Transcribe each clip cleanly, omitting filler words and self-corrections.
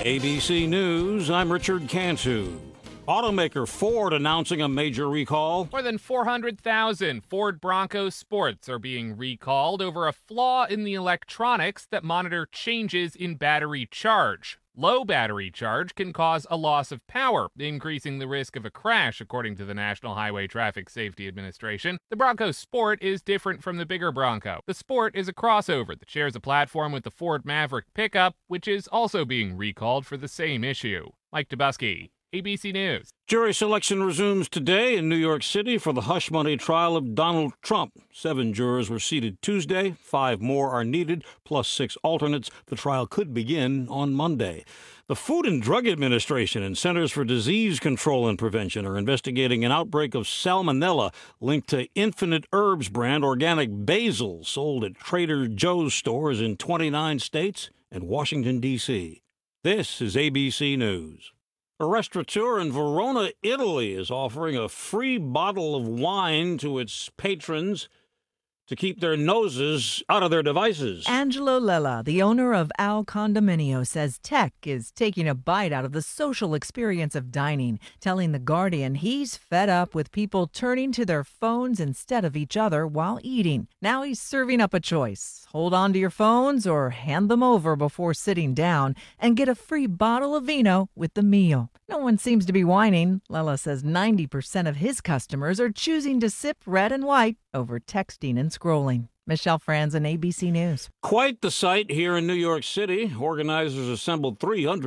ABC News, I'm Richard Cantu. Automaker Ford announcing a major recall. More than 400,000 Ford Bronco Sports are being recalled over a flaw in the electronics that monitor changes in battery charge. Low battery charge can cause a loss of power, increasing the risk of a crash, according to the National Highway Traffic Safety Administration. The Bronco Sport is different from the bigger Bronco. The Sport is a crossover that shares a platform with the Ford Maverick pickup, which is also being recalled for the same issue. Mike Dubusky, ABC News. Jury selection resumes today in New York City for the hush money trial of Donald Trump. 7 jurors were seated Tuesday. 5 more are needed, plus 6 alternates. The trial could begin on Monday. The Food and Drug Administration and Centers for Disease Control and Prevention are investigating an outbreak of salmonella linked to Infinite Herbs brand organic basil sold at Trader Joe's stores in 29 states and Washington, D.C. This is ABC News. A restaurateur in Verona, Italy, is offering a free bottle of wine to its patrons to keep their noses out of their devices. Angelo Lella, the owner of Al Condominio, says tech is taking a bite out of the social experience of dining, telling The Guardian he's fed up with people turning to their phones instead of each other while eating. Now he's serving up a choice. Hold on to your phones or hand them over before sitting down and get a free bottle of vino with the meal. No one seems to be whining. Lella says 90% of his customers are choosing to sip red and white over texting and scrolling. Michelle Franzen, ABC News. Quite the sight here in New York City. Organizers assembled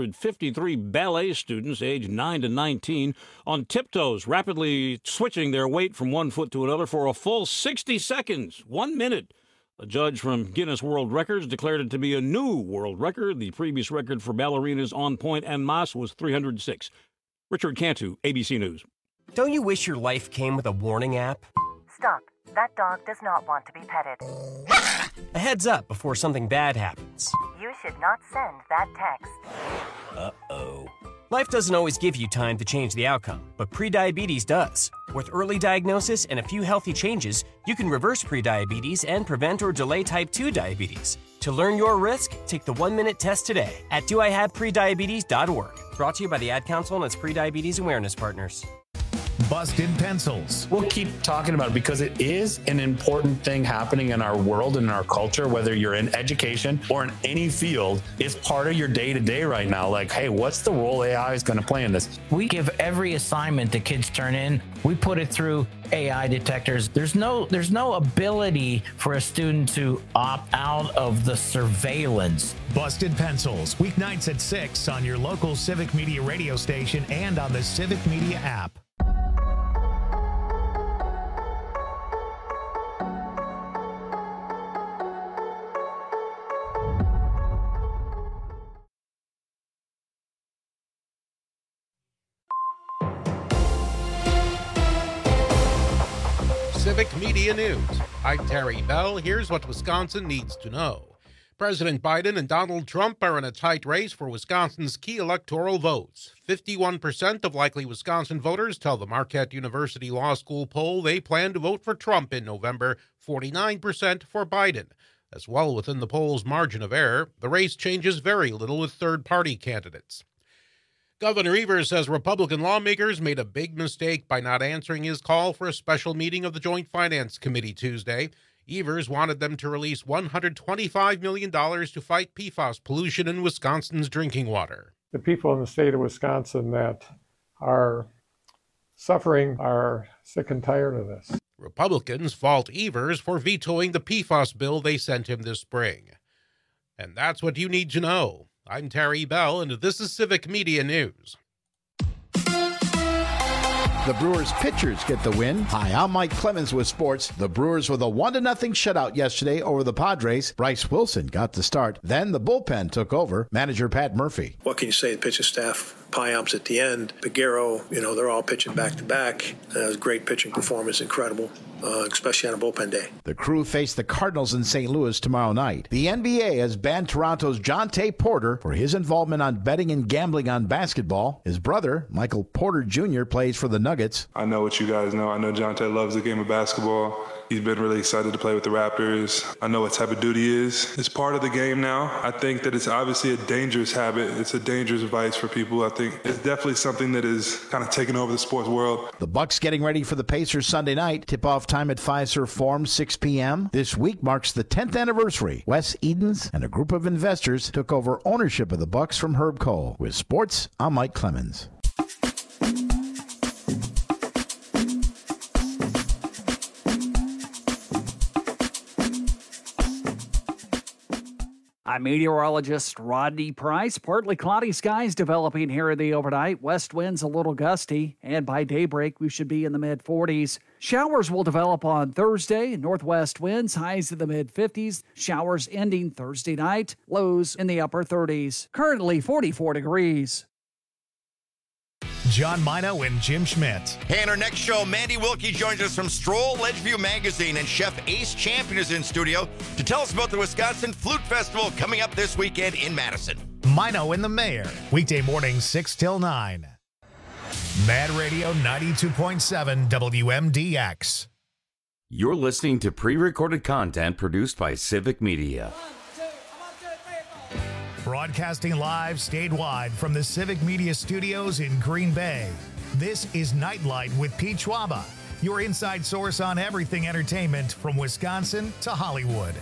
353 ballet students aged 9 to 19 on tiptoes, rapidly switching their weight from one foot to another for a full 60 seconds, 1 minute. A judge from Guinness World Records declared it to be a new world record. The previous record for ballerinas on pointe en masse was 306. Richard Cantu, ABC News. Don't you wish your life came with a warning app? Stop. That dog does not want to be petted. A heads up before something bad happens. You should not send that text. Uh-oh. Life doesn't always give you time to change the outcome, but prediabetes does. With early diagnosis and a few healthy changes, you can reverse prediabetes and prevent or delay type 2 diabetes. To learn your risk, take the 1-minute test today at doihaveprediabetes.org. Brought to you by the Ad Council and its prediabetes awareness partners. Busted Pencils. We'll keep talking about it because it is an important thing happening in our world and in our culture, whether you're in education or in any field. It's part of your day-to-day right now. Like, hey, what's the role AI is going to play in this? We give every assignment the kids turn in, we put it through AI detectors. There's no ability for a student to opt out of the surveillance. Busted Pencils, weeknights at 6 on your local Civic Media radio station and on the Civic Media app. Civic Media News. I'm Terry Bell. Here's what Wisconsin needs to know. President Biden and Donald Trump are in a tight race for Wisconsin's key electoral votes. 51% of likely Wisconsin voters tell the Marquette University Law School poll they plan to vote for Trump in November, 49% for Biden. That's well within the poll's margin of error. The race changes very little with third-party candidates. Governor Evers says Republican lawmakers made a big mistake by not answering his call for a special meeting of the Joint Finance Committee Tuesday. Evers wanted them to release $125 million to fight PFAS pollution in Wisconsin's drinking water. The people in the state of Wisconsin that are suffering are sick and tired of this. Republicans fault Evers for vetoing the PFAS bill they sent him this spring. And that's what you need to know. I'm Terry Bell, and this is Civic Media News. The Brewers pitchers get the win. Hi, I'm Mike Clemens with sports. The Brewers with a 1-0 shutout yesterday over the Padres. Bryce Wilson got the start. Then the bullpen took over. Manager Pat Murphy. What can you say? The pitching staff, Piamps at the end, Peguero, they're all pitching back-to-back. It was a great pitching performance, incredible, especially on a bullpen day. The Crew face the Cardinals in St. Louis tomorrow night. The NBA has banned Toronto's Jonte Porter for his involvement on betting and gambling on basketball. His brother, Michael Porter Jr., plays for the Nuggets. I know what you guys know. I know Jonte loves the game of basketball. He's been really excited to play with the Raptors. I know what type of duty is. It's part of the game now. I think that it's obviously a dangerous habit. It's a dangerous vice for people. I think it's definitely something that is kind of taking over the sports world. The Bucks getting ready for the Pacers Sunday night. Tip-off time at Fiserv Forum, 6 p.m. This week marks the 10th anniversary. Wes Edens and a group of investors took over ownership of the Bucks from Herb Kohl. With sports, I'm Mike Clemens. I'm meteorologist Rodney Price. Partly cloudy skies developing here in the overnight. West winds a little gusty, and by daybreak we should be in the mid-40s. Showers will develop on Thursday. Northwest winds, highs in the mid-50s. Showers ending Thursday night. Lows in the upper 30s. Currently 44 degrees. John Mino and Jim Schmidt. Hey, in our next show, Mandy Wilkie joins us from Stroll Ledgeview Magazine, and Chef Ace Champion is in studio to tell us about the Wisconsin Flute Festival coming up this weekend in Madison. Mino and the Mayor, weekday morning 6 till 9. Mad Radio 92.7 WMDX. You're listening to pre-recorded content produced by Civic Media. Broadcasting live statewide from the Civic Media Studios in Green Bay. This is Nightlight with Pete Schwaba, your inside source on everything entertainment from Wisconsin to Hollywood.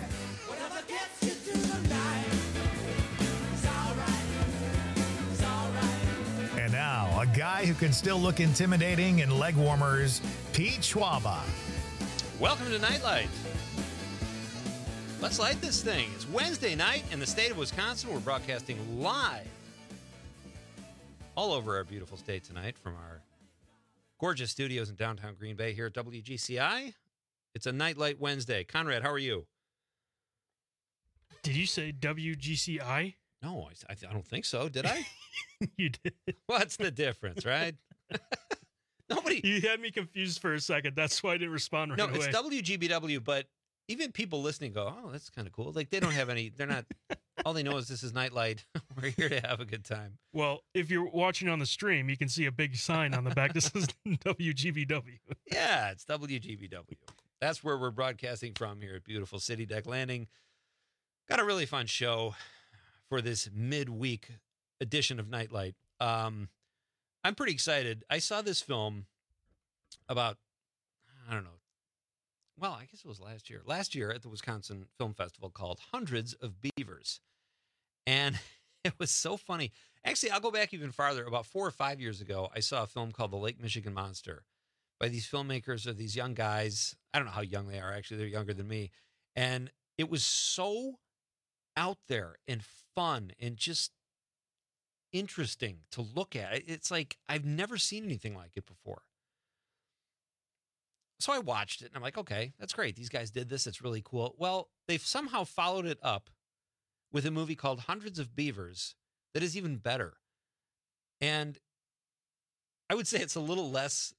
And now, a guy who can still look intimidating in leg warmers, Pete Schwaba. Welcome to Nightlight. Let's light this thing. It's Wednesday night in the state of Wisconsin. We're broadcasting live all over our beautiful state tonight from our gorgeous studios in downtown Green Bay here at WGCI. It's a Nightlight Wednesday. Conrad, how are you? Did you say WGCI? No, I don't think so. Did I? You did. What's the difference, right? Nobody. You had me confused for a second. That's why I didn't respond right away. No, it's WGBW, but even people listening go, oh, that's kind of cool. Like, they don't have any, they're not, all they know is this is Nightlight. We're here to have a good time. Well, if you're watching on the stream, you can see a big sign on the back that says WGBW. Yeah, it's WGBW. That's where we're broadcasting from here at beautiful City Deck Landing. Got a really fun show for this midweek edition of Nightlight. I'm pretty excited. I saw this film about, I don't know, well, I guess it was last year at the Wisconsin Film Festival called Hundreds of Beavers. And it was so funny. Actually, I'll go back even farther. About 4 or 5 years ago, I saw a film called The Lake Michigan Monster by these filmmakers or these young guys. I don't know how young they are. Actually, they're younger than me. And it was so out there and fun and just interesting to look at. It's like I've never seen anything like it before. So I watched it, and I'm like, okay, that's great. These guys did this. It's really cool. Well, they've somehow followed it up with a movie called Hundreds of Beavers that is even better. And I would say it's a little less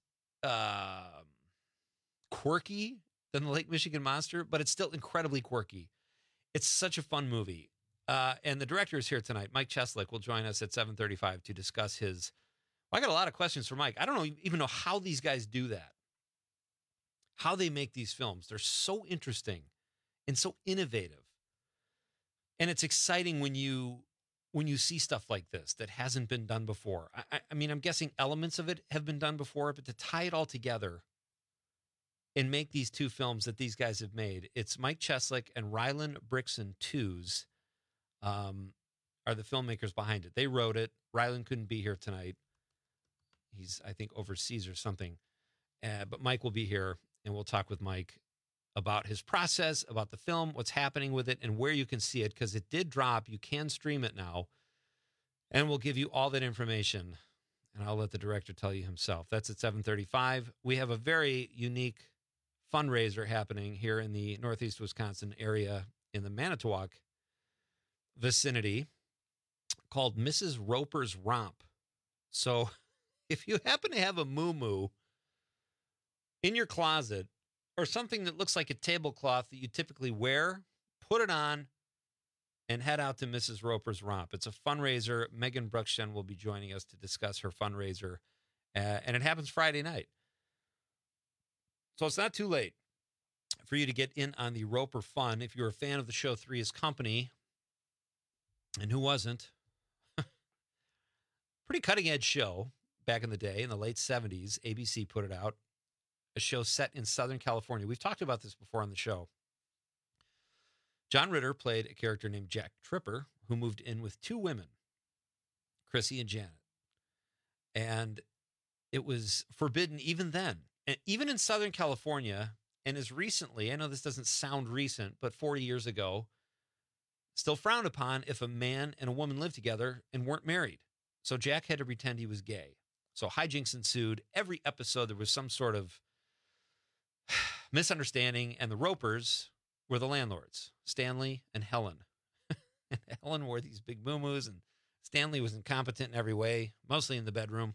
quirky than the Lake Michigan Monster, but it's still incredibly quirky. It's such a fun movie. And the director is here tonight. Mike Cheslick will join us at 7:35 to discuss his... Well, I got a lot of questions for Mike. I don't even know how these guys do that. How they make these films. They're so interesting and so innovative. And it's exciting when you see stuff like this that hasn't been done before. I mean, I'm guessing elements of it have been done before, but to tie it all together and make these two films that these guys have made, it's Mike Cheslick and Rylan Brixton Tews are the filmmakers behind it. They wrote it. Rylan couldn't be here tonight. He's, I think, overseas or something. But Mike will be here. And we'll talk with Mike about his process, about the film, what's happening with it, and where you can see it, because it did drop. You can stream it now. And we'll give you all that information. And I'll let the director tell you himself. That's at 7:35. We have a very unique fundraiser happening here in the Northeast Wisconsin area in the Manitowoc vicinity called Mrs. Roper's Romp. So if you happen to have a moo-moo in your closet, or something that looks like a tablecloth that you typically wear, put it on and head out to Mrs. Roper's Romp. It's a fundraiser. Megan Bruxchen will be joining us to discuss her fundraiser And it happens Friday night. So it's not too late for you to get in on the Roper fun. If you're a fan of the show Three's Company, and who wasn't? Pretty cutting-edge show back in the day, in the late 70s. ABC put it out. A show set in Southern California. We've talked about this before on the show. John Ritter played a character named Jack Tripper, who moved in with two women, Chrissy and Janet. And it was forbidden even then. And even in Southern California, and as recently, I know this doesn't sound recent, but 40 years ago, still frowned upon if a man and a woman lived together and weren't married. So Jack had to pretend he was gay. So hijinks ensued. Every episode, there was some sort of misunderstanding, and the Ropers were the landlords, Stanley and Helen. And Helen wore these big moo-moos, and Stanley was incompetent in every way, mostly in the bedroom.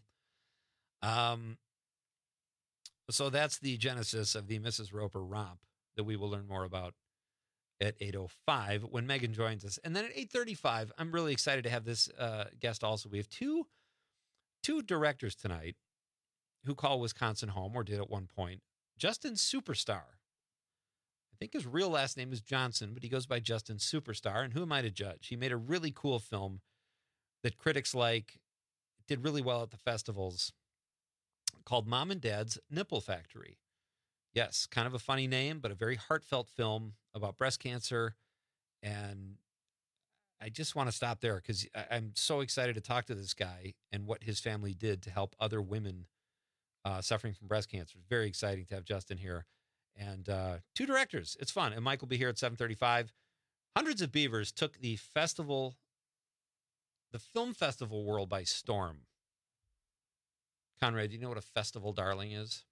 So that's the genesis of the Mrs. Roper romp that we will learn more about at 8:05 when Megan joins us. And then at 8:35, I'm really excited to have this guest also. We have two directors tonight who call Wisconsin home, or did at one point. Justin Superstar. I think his real last name is Johnson, but he goes by Justin Superstar. And who am I to judge? He made a really cool film that critics like, did really well at the festivals, called Mom and Dad's Nipple Factory. Yes, kind of a funny name, but a very heartfelt film about breast cancer. And I just want to stop there because I'm so excited to talk to this guy and what his family did to help other women suffering from breast cancer. It's very exciting to have Justin here. And two directors. It's fun. And Mike will be here at 7:35. Hundreds of Beavers took the film festival world by storm. Conrad, do you know what a festival darling is?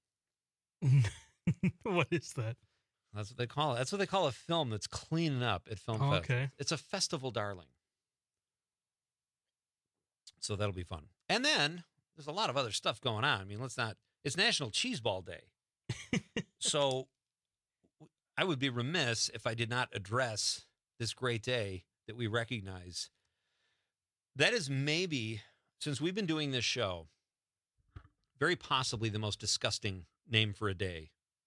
What is that? That's what they call it. That's what they call a film that's cleaning up at film fest. Okay. It's a festival darling. So that'll be fun. And then there's a lot of other stuff going on. I mean, it's National Cheese Ball Day. So I would be remiss if I did not address this great day that we recognize. That is maybe, since we've been doing this show, very possibly the most disgusting name for a day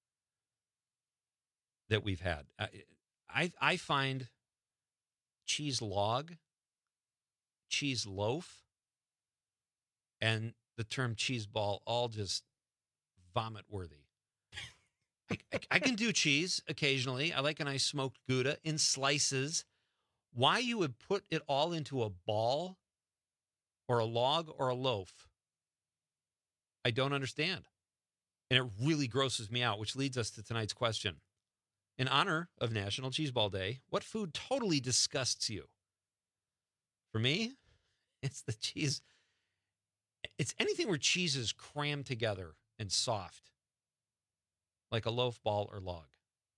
that we've had. I find cheese log, cheese loaf, and the term cheese ball all just vomit worthy. I can do cheese occasionally. I like a nice smoked Gouda in slices. Why you would put it all into a ball or a log or a loaf, I don't understand. And it really grosses me out, which leads us to tonight's question. In honor of National Cheese Ball Day, what food totally disgusts you? For me, it's the cheese. It's anything where cheese is crammed together and soft, like a loaf, ball, or log.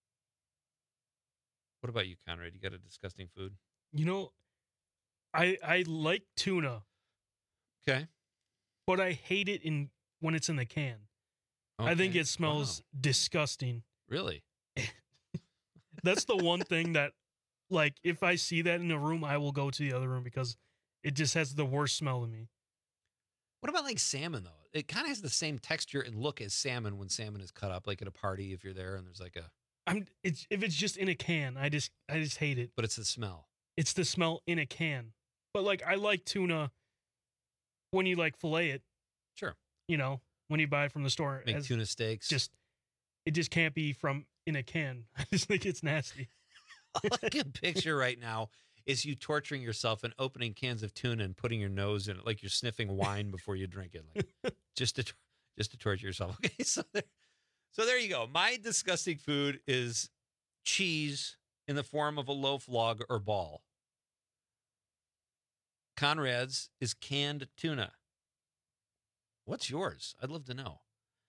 What about you, Conrad? You got a disgusting food? You know, I like tuna. Okay. But I hate it when it's in the can. Okay. I think it smells disgusting. Really? That's the one thing that, like, if I see that in a room, I will go to the other room because it just has the worst smell to me. What about like salmon though? It kind of has the same texture and look as salmon when salmon is cut up, like at a party if you're there and there's like a. If it's just in a can, I just hate it. But it's the smell. It's the smell in a can. But like I like tuna when you like fillet it. Sure. You know, when you buy it from the store. Make tuna steaks. It just can't be from in a can. I just think it's nasty. All I can picture right now is you torturing yourself and opening cans of tuna and putting your nose in it like you're sniffing wine before you drink it, like just to torture yourself. Okay, so there you go. My disgusting food is cheese in the form of a loaf, log, or ball. Conrad's is canned tuna. What's yours? I'd love to know.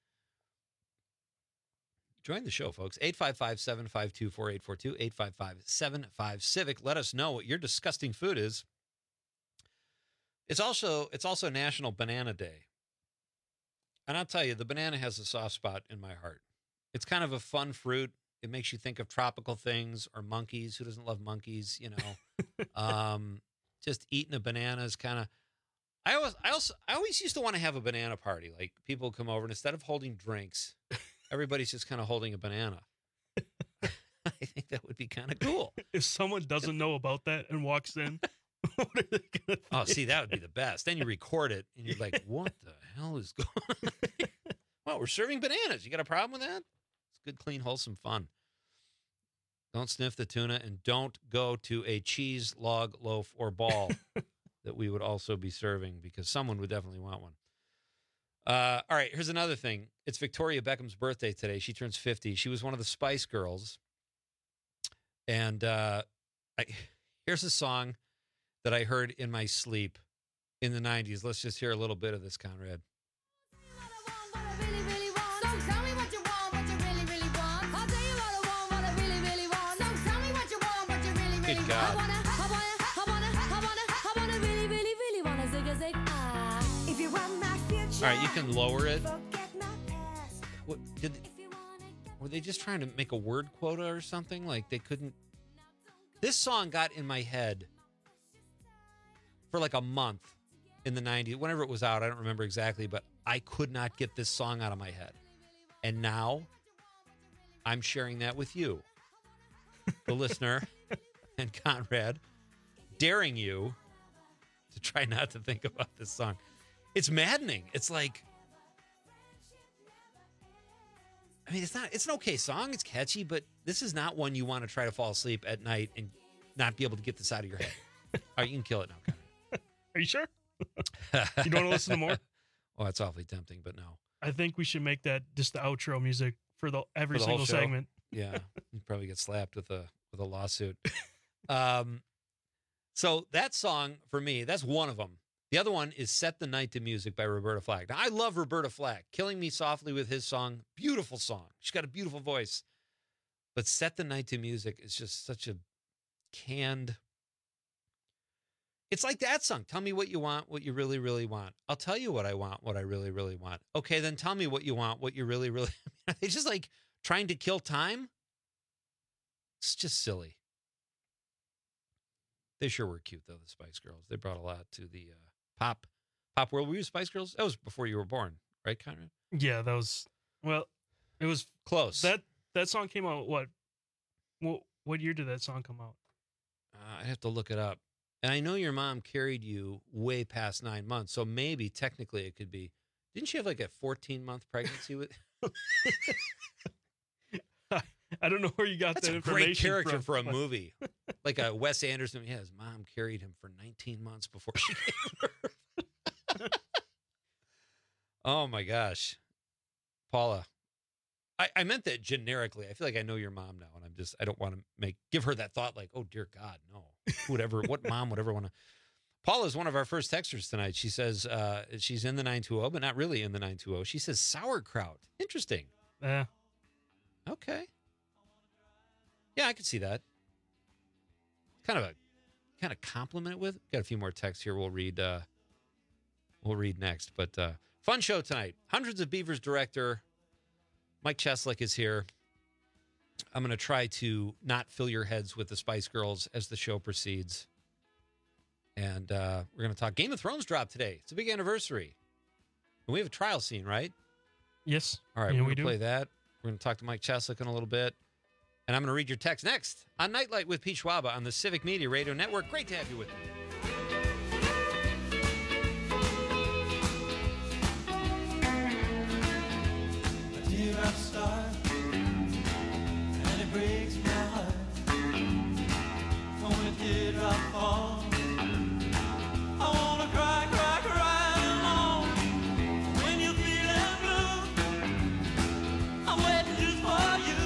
Join the show, folks. 855-752-4842, 855-75-CIVIC. Let us know what your disgusting food is. It's also National Banana Day. And I'll tell you, the banana has a soft spot in my heart. It's kind of a fun fruit. It makes you think of tropical things or monkeys. Who doesn't love monkeys, you know? Just eating a banana is kind of... I always used to want to have a banana party. Like people come over and instead of holding drinks, everybody's just kind of holding a banana. I think that would be kind of cool. If someone doesn't know about that and walks in, what are they gonna think? Oh, see, that would be the best. Then you record it and you're like, what the hell is going on? Well, we're serving bananas. You got a problem with that? It's good, clean, wholesome fun. Don't sniff the tuna and don't go to a cheese log, loaf, or ball that we would also be serving because someone would definitely want one. All right, here's another thing. It's Victoria Beckham's birthday today. She turns 50. She was one of the Spice Girls. And here's a song that I heard in my sleep in the 90s. Let's just hear a little bit of this, Conrad. Good God. All right, you can lower it. What were they just trying to make a word quota or something? Like they couldn't. This song got in my head for like a month in the 90s. Whenever it was out, I don't remember exactly, but I could not get this song out of my head. And now I'm sharing that with you, the listener, and Conrad, daring you to try not to think about this song. It's maddening. It's like, I mean, it's an okay song. It's catchy, but this is not one you want to try to fall asleep at night and not be able to get this out of your head. All right, you can kill it now, Conrad. Are you sure? You don't want to listen to more? Oh, that's awfully tempting, but no. I think we should make that just the outro music for every single segment. Yeah, you'd probably get slapped with a lawsuit. So that song for me, that's one of them. The other one is Set the Night to Music by Roberta Flack. Now, I love Roberta Flack. Killing Me Softly with his song, beautiful song. She's got a beautiful voice. But Set the Night to Music is just such a canned. It's like that song. Tell me what you want, what you really, really want. I'll tell you what I want, what I really, really want. Okay, then tell me what you want, what you really, really. It's just like trying to kill time. It's just silly. They sure were cute, though, the Spice Girls. They brought a lot to the pop world. Were you Spice Girls? That was before you were born, right, Conrad? Yeah, that was, well, it was close. That song came out, what year did that song come out? I'd have to look it up. And I know your mom carried you way past 9 months, so maybe technically it could be. Didn't she have like a 14-month pregnancy with? I don't know where you got that information. That's a great character for a movie. Like a Wes Anderson. Yeah, his mom carried him for 19 months before she gave birth. Oh, my gosh. Paula, I meant that generically. I feel like I know your mom now, and I don't want to give her that thought like, oh, dear God, no. What mom would ever want to. Paula is one of our first texters tonight. She says she's in the 920, but not really in the 920. She says sauerkraut. Interesting. Yeah. Okay. Yeah, I could see that. Kind of compliment it with. Got a few more texts here. We'll read next. But fun show tonight. Hundreds of Beavers director Mike Cheslick is here. I'm going to try to not fill your heads with the Spice Girls as the show proceeds. And we're going to talk. Game of Thrones dropped today. It's a big anniversary. And we have a trial scene, right? Yes. All right, we're going to play that. We're going to talk to Mike Cheslick in a little bit. And I'm going to read your text next on Nightlight with Pete Schwaba on the Civic Media Radio Network. Great to have you with me. A teardrop star, and it breaks my heart. When a teardrop falls, I want to cry, cry, cry alone. When you're feeling blue, I'm waiting just for you.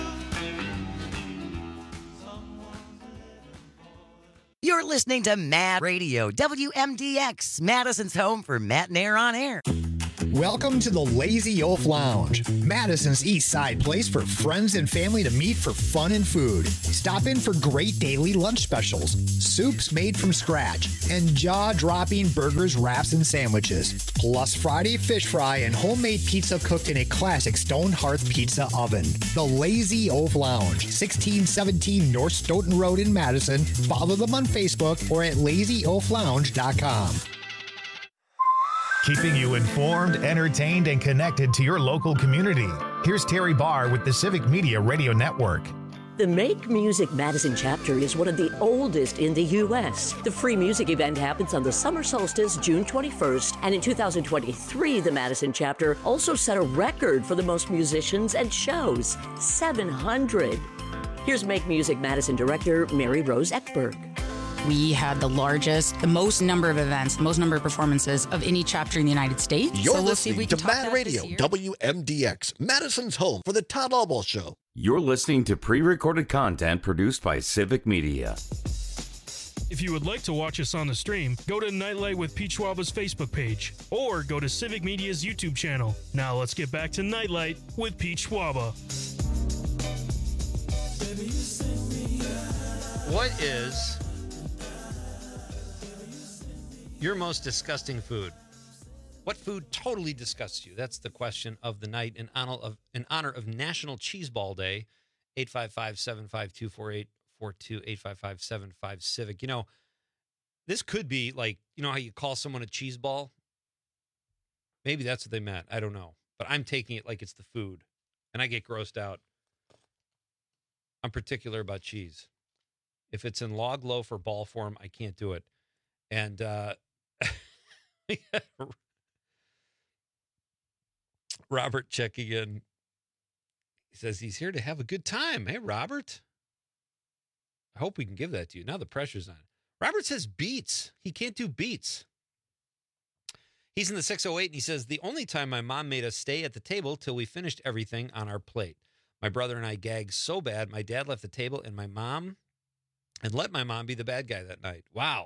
You're listening to Mad Radio, WMDX, Madison's home for Matt and Air on Air. Welcome to the Lazy Oaf Lounge, Madison's East Side place for friends and family to meet for fun and food. Stop in for great daily lunch specials, soups made from scratch, and jaw-dropping burgers, wraps, and sandwiches. Plus Friday fish fry and homemade pizza cooked in a classic stone hearth pizza oven. The Lazy Oaf Lounge, 1617 North Stoughton Road in Madison. Follow them on Facebook or at lazyoaflounge.com. keeping you informed, entertained, and connected to your local community. Here's Terry Barr with the Civic Media Radio Network. The Make Music Madison chapter is one of the oldest in the U.S. The free music event happens on the summer solstice, June 21st, and in 2023, the Madison chapter also set a record for the most musicians and shows, 700. Here's Make Music Madison director Mary Rose Ekberg. We had the most number of events, the most number of performances of any chapter in the United States. You're listening to Mad Radio, WMDX, Madison's home for the Todd Albaugh Show. You're listening to pre-recorded content produced by Civic Media. If you would like to watch us on the stream, go to Nightlight with Pete Schwaba's Facebook page, or go to Civic Media's YouTube channel. Now let's get back to Nightlight with Pete Schwaba. What is your most disgusting food? What food totally disgusts you? That's the question of the night in honor of National Cheese Ball Day. 855-752-4842, 855-75-CIVIC. You know, this could be like, you know how you call someone a cheese ball? Maybe that's what they meant. I don't know. But I'm taking it like it's the food. And I get grossed out. I'm particular about cheese. If it's in log, loaf, or ball form, I can't do it. And Robert checking in. He says he's here to have a good time. Hey, Robert. I hope we can give that to you. Now the pressure's on. Robert says beets. He can't do beets. He's in the 608, and he says, the only time my mom made us stay at the table till we finished everything on our plate. My brother and I gagged so bad, my dad left the table and let my mom be the bad guy that night. Wow.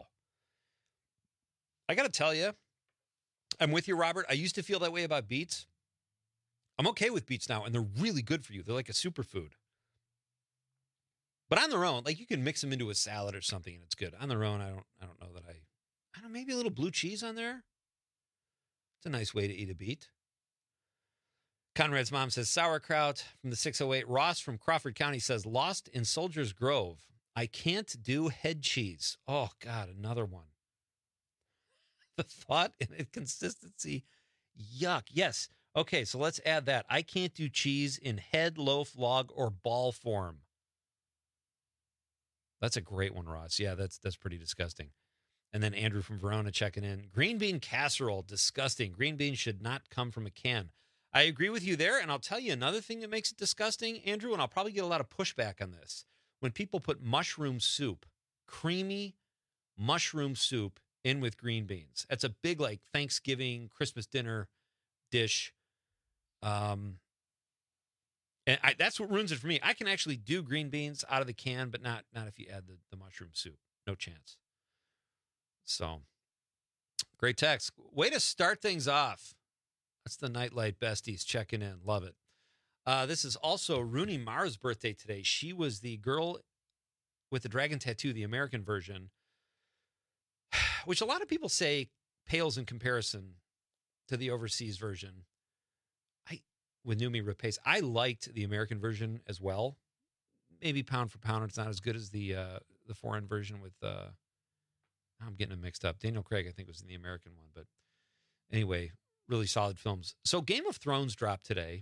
I got to tell you, I'm with you, Robert. I used to feel that way about beets. I'm okay with beets now, and they're really good for you. They're like a superfood. But on their own, like you can mix them into a salad or something, and it's good. On their own, I don't know that I don't know, maybe a little blue cheese on there. It's a nice way to eat a beet. Conrad's mom says sauerkraut from the 608. Ross from Crawford County says Lost in Soldier's Grove. I can't do head cheese. Oh, God, another one. The thought and inconsistency. Yuck. Yes. Okay, so let's add that. I can't do cheese in head, loaf, log, or ball form. That's a great one, Ross. Yeah, that's pretty disgusting. And then Andrew from Verona checking in. Green bean casserole, disgusting. Green beans should not come from a can. I agree with you there, and I'll tell you another thing that makes it disgusting, Andrew, and I'll probably get a lot of pushback on this. When people put mushroom soup, creamy mushroom soup in with green beans. That's a big, like, Thanksgiving, Christmas dinner dish. And that's what ruins it for me. I can actually do green beans out of the can, but not if you add the mushroom soup. No chance. So, great text. Way to start things off. That's the Nightlight Besties checking in. Love it. This is also Rooney Mara's birthday today. She was the girl with the dragon tattoo, the American version, which a lot of people say pales in comparison to the overseas version. With Noomi Rapace, I liked the American version as well. Maybe pound for pound, it's not as good as the foreign version with. I'm getting them mixed up. Daniel Craig, I think, was in the American one, but anyway, really solid films. So Game of Thrones dropped today,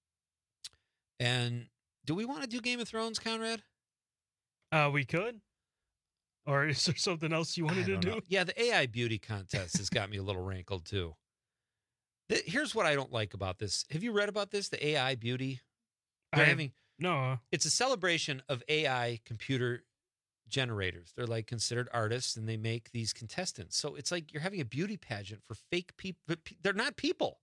and do we want to do Game of Thrones, Conrad? We could. Or is there something else you wanted to do? Yeah, the AI beauty contest has got me a little rankled too. Here's what I don't like about this. Have you read about this? The AI beauty? No. It's a celebration of AI computer generators. They're like considered artists, and they make these contestants. So it's like you're having a beauty pageant for fake people. They're not people.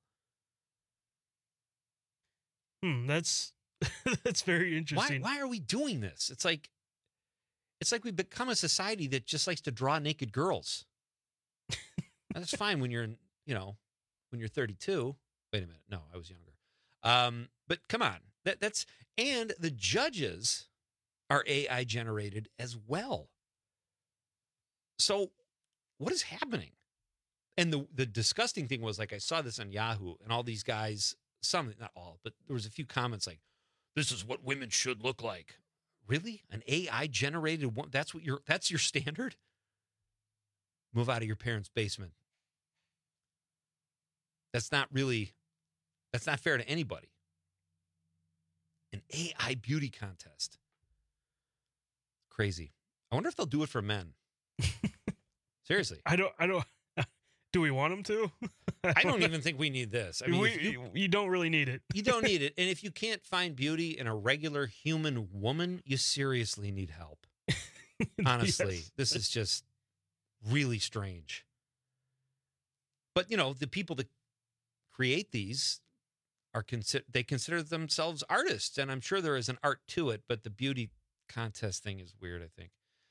That's very interesting. Why are we doing this? It's like we've become a society that just likes to draw naked girls. That's fine when you're, when you're 32. Wait a minute. No, I was younger. But come on. And the judges are AI generated as well. So what is happening? And the disgusting thing was, like, I saw this on Yahoo, and all these guys, some, not all, but there was a few comments like, this is what women should look like. Really? An AI generated one? That's your standard? Move out of your parents' basement. That's not fair to anybody. An AI beauty contest. Crazy. I wonder if they'll do it for men. Seriously. I don't. Do we want them to? I don't even think we need this. I mean, you don't really need it. You don't need it. And if you can't find beauty in a regular human woman, you seriously need help. Honestly, yes. This is just really strange. But, the people that create these they consider themselves artists, and I'm sure there is an art to it, but the beauty contest thing is weird, I think.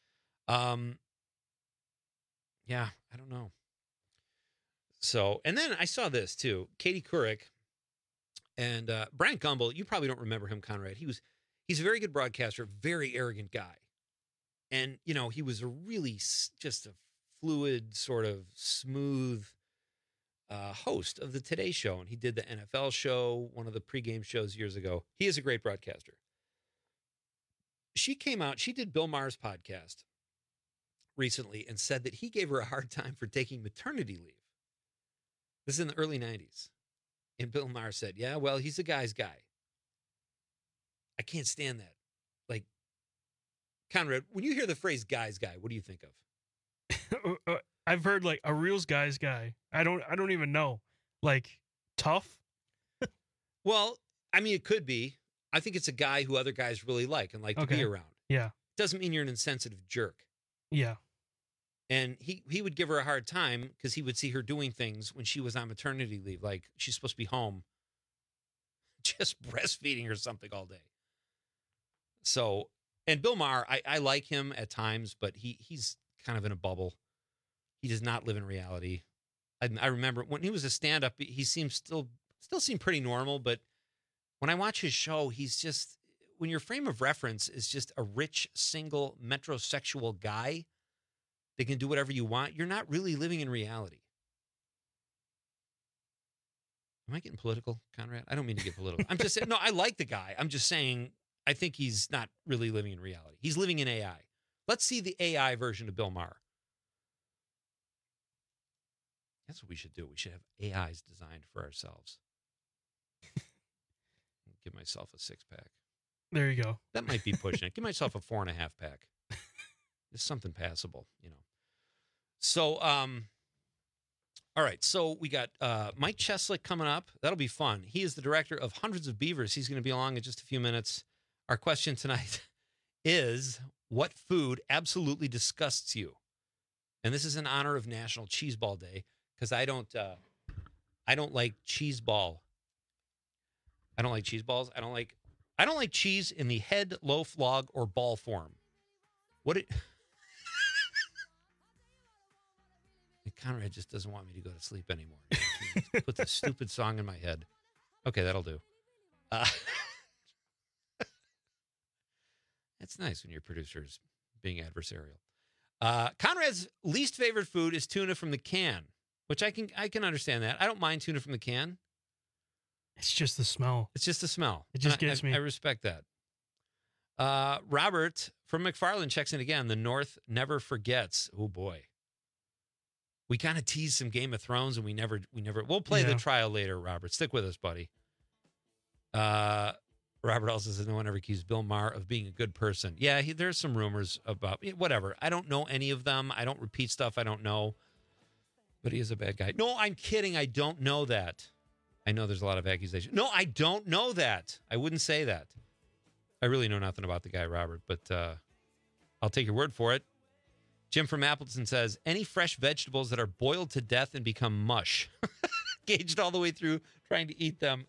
Yeah, I don't know. So, and then I saw this too. Katie Couric and Bryant Gumbel. You probably don't remember him, Conrad. He's a very good broadcaster, very arrogant guy. And, he was a really just a fluid, sort of smooth host of the Today Show. And he did the NFL show, one of the pregame shows years ago. He is a great broadcaster. She came out, she did Bill Maher's podcast recently and said that he gave her a hard time for taking maternity leave. This is in the early 90s. And Bill Maher said, yeah, well, he's a guy's guy. I can't stand that. Like, Conrad, when you hear the phrase guy's guy, what do you think of? I've heard like a real guy's guy. I don't even know. Like tough? Well, I mean, it could be. I think it's a guy who other guys really like and like to be around. Yeah. Doesn't mean you're an insensitive jerk. Yeah. And he would give her a hard time because he would see her doing things when she was on maternity leave. Like she's supposed to be home just breastfeeding or something all day. So, and Bill Maher, I like him at times, but he's kind of in a bubble. He does not live in reality. I remember when he was a stand-up, he seemed still seemed pretty normal, but when I watch his show, he's just, when your frame of reference is just a rich, single, metrosexual guy that can do whatever you want, you're not really living in reality. Am I getting political, Conrad? I don't mean to get political. I'm just saying, no, I like the guy. I'm just saying, I think he's not really living in reality. He's living in AI. Let's see the AI version of Bill Maher. That's what we should do. We should have AIs designed for ourselves. Give myself a 6-pack. There you go. That might be pushing it. Give myself a 4.5-pack. It's something passable, So, all right. So we got Mike Cheslick coming up. That'll be fun. He is the director of Hundreds of Beavers. He's going to be along in just a few minutes. Our question tonight is, what food absolutely disgusts you? And this is in honor of National Cheese Ball Day, because I don't like cheese ball. I don't like cheese balls. I don't like cheese in the head, loaf, log, or ball form. Conrad just doesn't want me to go to sleep anymore. Put this stupid song in my head. Okay, that'll do. It's nice when your producer's being adversarial. Conrad's least favorite food is tuna from the can, which I can understand that. I don't mind tuna from the can. It's just the smell. It's just the smell. It just gets me. I respect that. Robert from McFarland checks in again. The North never forgets. Oh boy. We kind of teased some Game of Thrones and we'll play the trial later, Robert. Stick with us, buddy. Robert also says no one ever accused Bill Maher of being a good person. Yeah, there's some rumors about whatever. I don't know any of them. I don't repeat stuff I don't know. But he is a bad guy. No, I'm kidding. I don't know that. I know there's a lot of accusations. No, I don't know that. I wouldn't say that. I really know nothing about the guy, Robert, but I'll take your word for it. Jim from Appleton says, any fresh vegetables that are boiled to death and become mush. Gagged all the way through trying to eat them.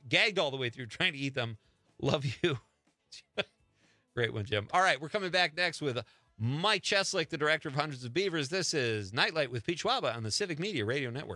Love you. Great one, Jim. All right, we're coming back next with Mike Cheslick, the director of Hundreds of Beavers. This is Nightlight with Pete Schwaba on the Civic Media Radio Network.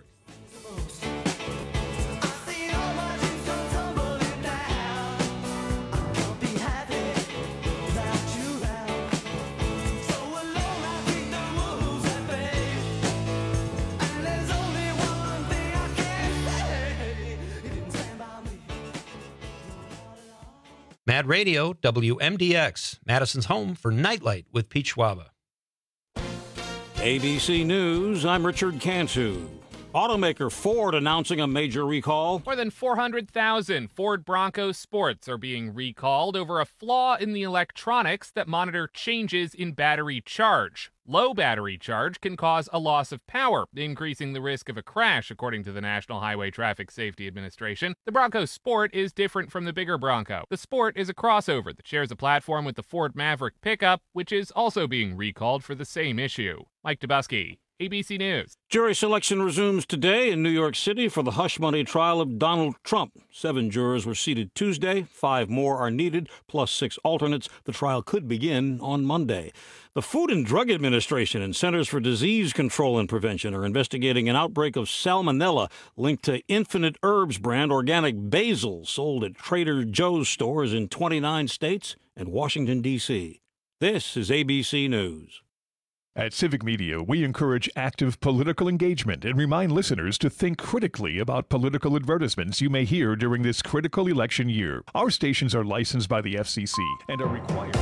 Mad Radio, WMDX, Madison's home for Nightlight with Pete Schwaba. ABC News, I'm Richard Cantu. Automaker Ford announcing a major recall. More than 400,000 Ford Bronco Sports are being recalled over a flaw in the electronics that monitor changes in battery charge. Low battery charge can cause a loss of power, increasing the risk of a crash, according to the National Highway Traffic Safety Administration. The Bronco Sport is different from the bigger Bronco. The Sport is a crossover that shares a platform with the Ford Maverick pickup, which is also being recalled for the same issue. Mike Dubusky, ABC News. Jury selection resumes today in New York City for the hush money trial of Donald Trump. 7 jurors were seated Tuesday. 5 more are needed, plus 6 alternates. The trial could begin on Monday. The Food and Drug Administration and Centers for Disease Control and Prevention are investigating an outbreak of salmonella linked to Infinite Herbs brand organic basil sold at Trader Joe's stores in 29 states and Washington, D.C. This is ABC News. At Civic Media, we encourage active political engagement and remind listeners to think critically about political advertisements you may hear during this critical election year. Our stations are licensed by the FCC and are required.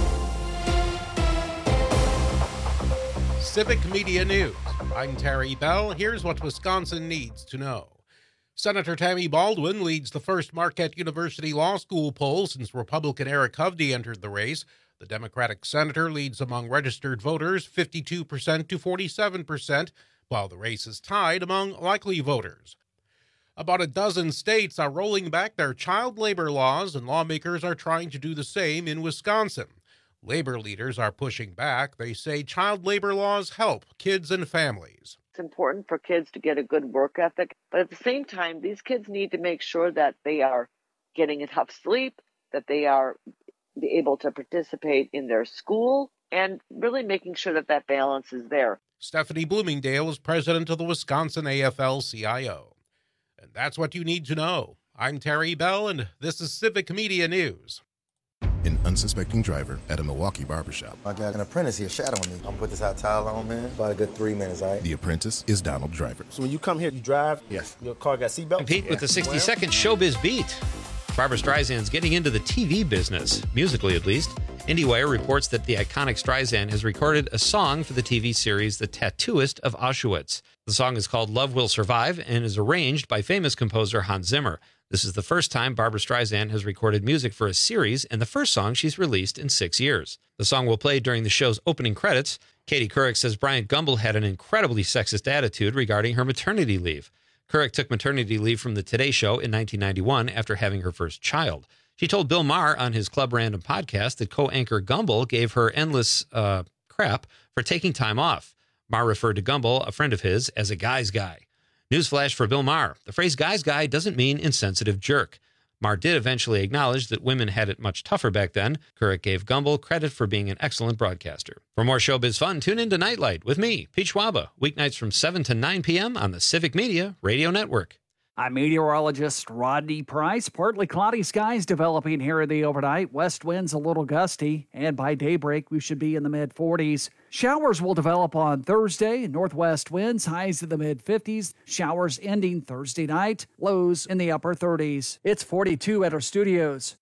Civic Media News. I'm Terry Bell. Here's what Wisconsin needs to know. Senator Tammy Baldwin leads the first Marquette University Law School poll since Republican Eric Hovde entered the race. The Democratic senator leads among registered voters 52% to 47%, while the race is tied among likely voters. About a dozen states are rolling back their child labor laws, and lawmakers are trying to do the same in Wisconsin. Labor leaders are pushing back. They say child labor laws help kids and families. It's important for kids to get a good work ethic, but at the same time, these kids need to make sure that they are getting enough sleep, that they are able to participate in their school, and really making sure that that balance is there. Stephanie Bloomingdale is president of the Wisconsin AFL-CIO. And that's what you need to know. I'm Terry Bell, and this is Civic Media News. An unsuspecting driver at a Milwaukee barbershop. I got an apprentice here shadowing me. I'm gonna put this hot towel on, man. About a good 3 minutes, all right? The apprentice is Donald Driver. So when you come here, you drive? Yes. Your car got seatbelts? Compete with the 60-second showbiz beat. Barbra Streisand's getting into the TV business, musically at least. IndieWire reports that the iconic Streisand has recorded a song for the TV series The Tattooist of Auschwitz. The song is called Love Will Survive and is arranged by famous composer Hans Zimmer. This is the first time Barbra Streisand has recorded music for a series and the first song she's released in 6 years. The song will play during the show's opening credits. Katie Couric says Bryant Gumbel had an incredibly sexist attitude regarding her maternity leave. Couric took maternity leave from the Today Show in 1991 after having her first child. She told Bill Maher on his Club Random podcast that co-anchor Gumbel gave her endless crap for taking time off. Maher referred to Gumbel, a friend of his, as a guy's guy. Newsflash for Bill Maher. The phrase guy's guy doesn't mean insensitive jerk. Maher did eventually acknowledge that women had it much tougher back then. Couric gave Gumbel credit for being an excellent broadcaster. For more showbiz fun, tune in to Nightlight with me, Pete Schwaba, weeknights from 7 to 9 p.m. on the Civic Media Radio Network. I'm meteorologist Rodney Price. Partly cloudy skies developing here in the overnight. West winds a little gusty, and by daybreak, we should be in the mid-40s. Showers will develop on Thursday. Northwest winds, highs in the mid-50s. Showers ending Thursday night. Lows in the upper 30s. It's 42 at our studios.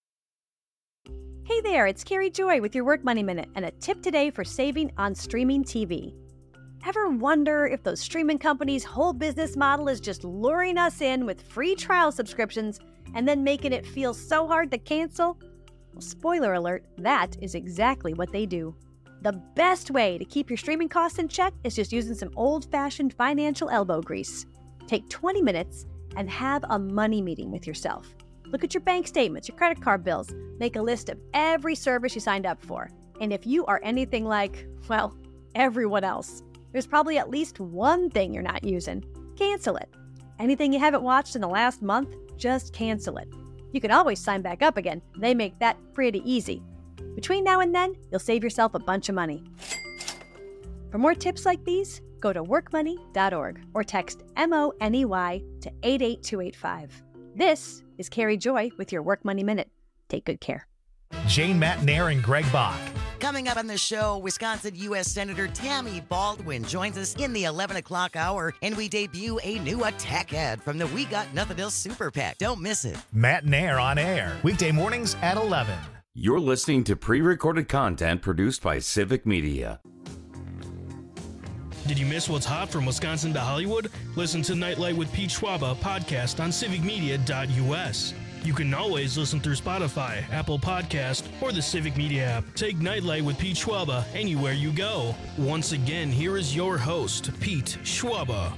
Hey there, it's Carrie Joy with your Work Money Minute and a tip today for saving on streaming TV. Ever wonder if those streaming companies' whole business model is just luring us in with free trial subscriptions and then making it feel so hard to cancel? Well, spoiler alert, that is exactly what they do. The best way to keep your streaming costs in check is just using some old-fashioned financial elbow grease. Take 20 minutes and have a money meeting with yourself. Look at your bank statements, your credit card bills. Make a list of every service you signed up for. And if you are anything like, well, everyone else, there's probably at least one thing you're not using. Cancel it. Anything you haven't watched in the last month, just cancel it. You can always sign back up again. They make that pretty easy. Between now and then, you'll save yourself a bunch of money. For more tips like these, go to workmoney.org or text MONEY to 88285. This is Carrie Joy with your Work Money Minute. Take good care. Jane Matnair and Greg Bach. Coming up on the show, Wisconsin U.S. Senator Tammy Baldwin joins us in the 11 o'clock hour, and we debut a new attack ad from the We Got Nothing Else Super PAC. Don't miss it. Matnair on air, weekday mornings at 11. You're listening to pre-recorded content produced by Civic Media. Did you miss what's hot from Wisconsin to Hollywood? Listen to Nightlight with Pete Schwaba podcast on civicmedia.us. You can always listen through Spotify, Apple Podcast, or the Civic Media app. Take Nightlight with Pete Schwaba anywhere you go. Once again, here is your host, Pete Schwaba.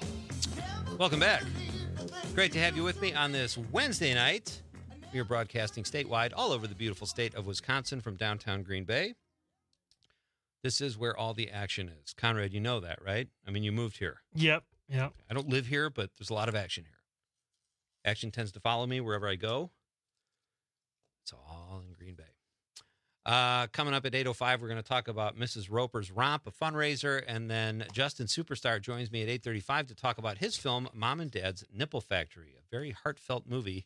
Welcome back. Great to have you with me on this Wednesday night. We are broadcasting statewide all over the beautiful state of Wisconsin from downtown Green Bay. This is where all the action is. Conrad, you know that, right? I mean, you moved here. Yep. I don't live here, but there's a lot of action here. Action tends to follow me wherever I go. It's all in Green Bay. Coming up at 8:05, we're going to talk about Mrs. Roper's Romp, a fundraiser, and then Justin Superstar joins me at 8:35 to talk about his film, Mom and Dad's Nipple Factory, a very heartfelt movie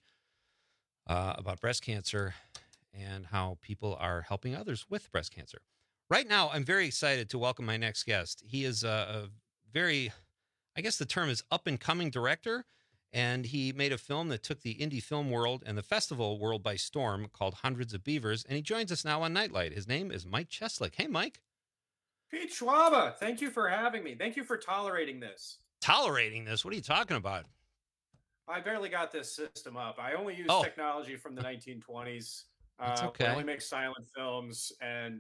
about breast cancer and how people are helping others with breast cancer. Right now, I'm very excited to welcome my next guest. He is a very, I guess the term is up-and-coming director, and he made a film that took the indie film world and the festival world by storm called Hundreds of Beavers, and he joins us now on Nightlight. His name is Mike Cheslick. Hey, Mike. Pete Schwaba, thank you for having me. Thank you for tolerating this. Tolerating this? What are you talking about? I barely got this system up. I only use technology from the 1920s. That's okay. I only make silent films, and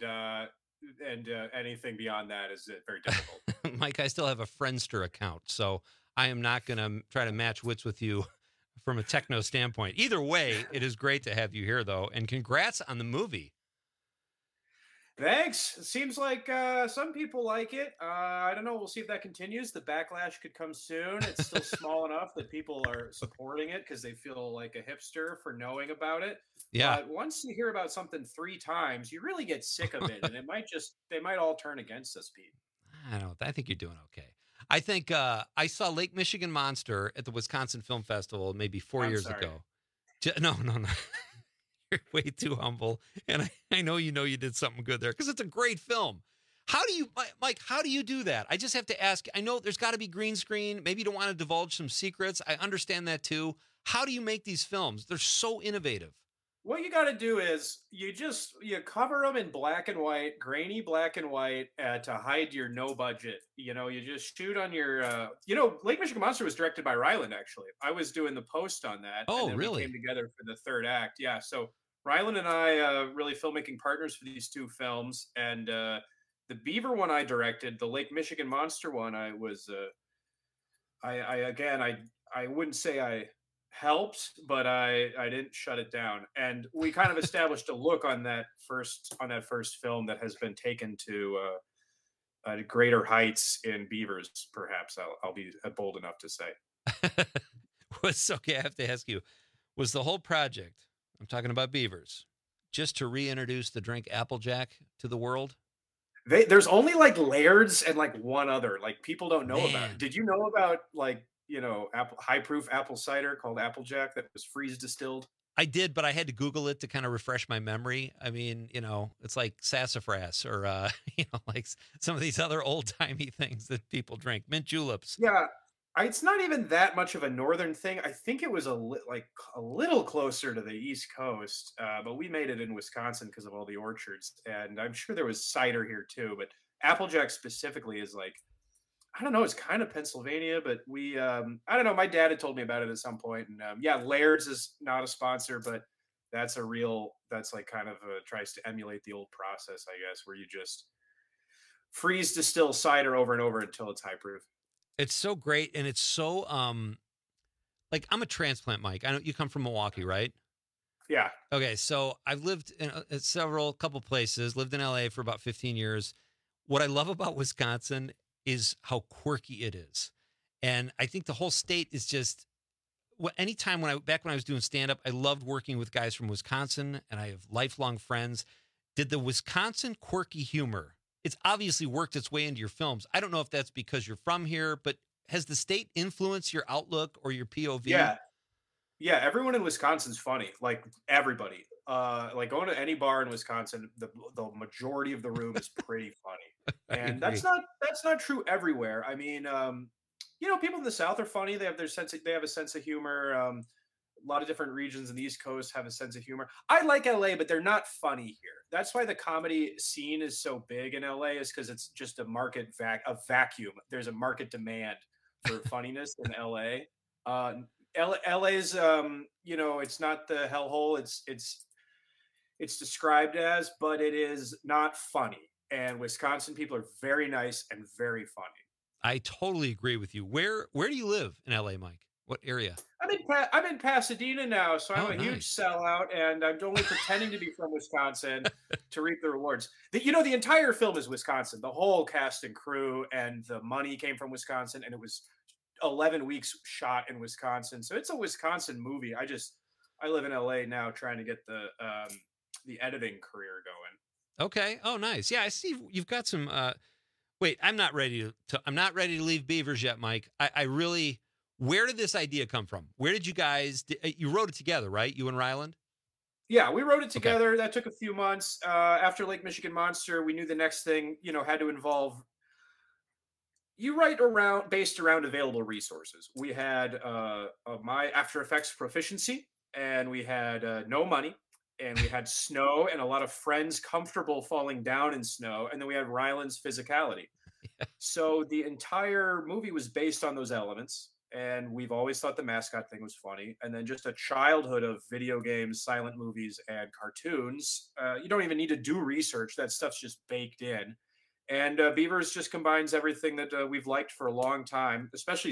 anything beyond that is very difficult. Mike, I still have a Friendster account, so I am not going to try to match wits with you from a techno standpoint. Either way, it is great to have you here, though, and congrats on the movie. Thanks. It seems like some people like it. I don't know. We'll see if that continues. The backlash could come soon. It's still small enough that people are supporting it because they feel like a hipster for knowing about it. Yeah. But once you hear about something 3 times, you really get sick of it, and they might all turn against us, Pete. I think you're doing okay. I think I saw Lake Michigan Monster at the Wisconsin Film Festival maybe 4 years ago. No. You're way too humble, and I know you did something good there because it's a great film. How do you, Mike, how do you do that? I just have to ask. I know there's got to be green screen. Maybe you don't want to divulge some secrets. I understand that too. How do you make these films? They're so innovative. What you got to do is you cover them in black and white, grainy black and white to hide your no budget. You just shoot on your, Lake Michigan Monster was directed by Ryland, actually. I was doing the post on that. Oh, and then really? We came together for the third act. Yeah. So Ryland and I really filmmaking partners for these 2 films. And the Beaver one I directed, the Lake Michigan Monster one, I wouldn't say I helped, but I didn't shut it down, and we kind of established a look on that first film that has been taken to greater heights in beavers. Perhaps I'll be bold enough to say. Okay, I have to ask you: was the whole project, I'm talking about beavers, just to reintroduce the drink Applejack to the world? There's only like Laird's and like one other. Like people don't know about it. Did you know about high proof apple cider called Applejack that was freeze distilled? I did, but I had to Google it to kind of refresh my memory. I mean, it's like sassafras or, like some of these other old timey things that people drink, mint juleps. Yeah. It's not even that much of a northern thing. I think it was a little closer to the East Coast, but we made it in Wisconsin because of all the orchards. And I'm sure there was cider here too, but Applejack specifically is like, I don't know, it's kind of Pennsylvania, but we, I don't know. My dad had told me about it at some point. And Laird's is not a sponsor, but that's like kind of tries to emulate the old process, I guess, where you just freeze distill cider over and over until it's high proof. It's so great. And it's so, like I'm a transplant, Mike. I know you come from Milwaukee, right? Yeah. Okay. So I've lived in couple places, lived in LA for about 15 years. What I love about Wisconsin is how quirky it is. And I think the whole state is just, anytime back when I was doing stand-up, I loved working with guys from Wisconsin, and I have lifelong friends. Did the Wisconsin quirky humor, it's obviously worked its way into your films. I don't know if that's because you're from here, but has the state influenced your outlook or your POV? Yeah, everyone in Wisconsin's funny, like everybody. Like going to any bar in Wisconsin, the majority of the room is pretty funny, and that's not true everywhere. I mean, people in the South are funny. They have a sense of humor. A lot of different regions in the East Coast have a sense of humor. I like LA, but they're not funny here. That's why the comedy scene is so big in LA, is because it's just a market vacuum. There's a market demand for funniness in LA. LA's, it's not the hellhole. It's described as, but it is not funny. And Wisconsin people are very nice and very funny. I totally agree with you. Where do you live in LA, Mike? What area? I'm in Pasadena now, so I'm a nice. huge sellout, and I'm only pretending to be from Wisconsin to reap the rewards. The entire film is Wisconsin. The whole cast and crew, and the money came from Wisconsin, and it was 11 weeks shot in Wisconsin. So it's a Wisconsin movie. I live in LA now, trying to get the editing career going. Okay. Oh, nice. Yeah, I see you've got some. Wait, I'm not ready to leave Beavers yet, Mike. I really. Where did this idea come from? Where did you guys? You wrote it together, right? You and Ryland. Yeah, we wrote it together. Okay. That took a few months. After Lake Michigan Monster, we knew the next thing, had to involve. You write based around available resources. We had my After Effects proficiency, and we had no money, and we had snow, and a lot of friends comfortable falling down in snow, and then we had Ryland's physicality. Yeah. So the entire movie was based on those elements. And we've always thought the mascot thing was funny. And then just a childhood of video games, silent movies, and cartoons. You don't even need to do research. That stuff's just baked in. And Beavers just combines everything that we've liked for a long time, especially,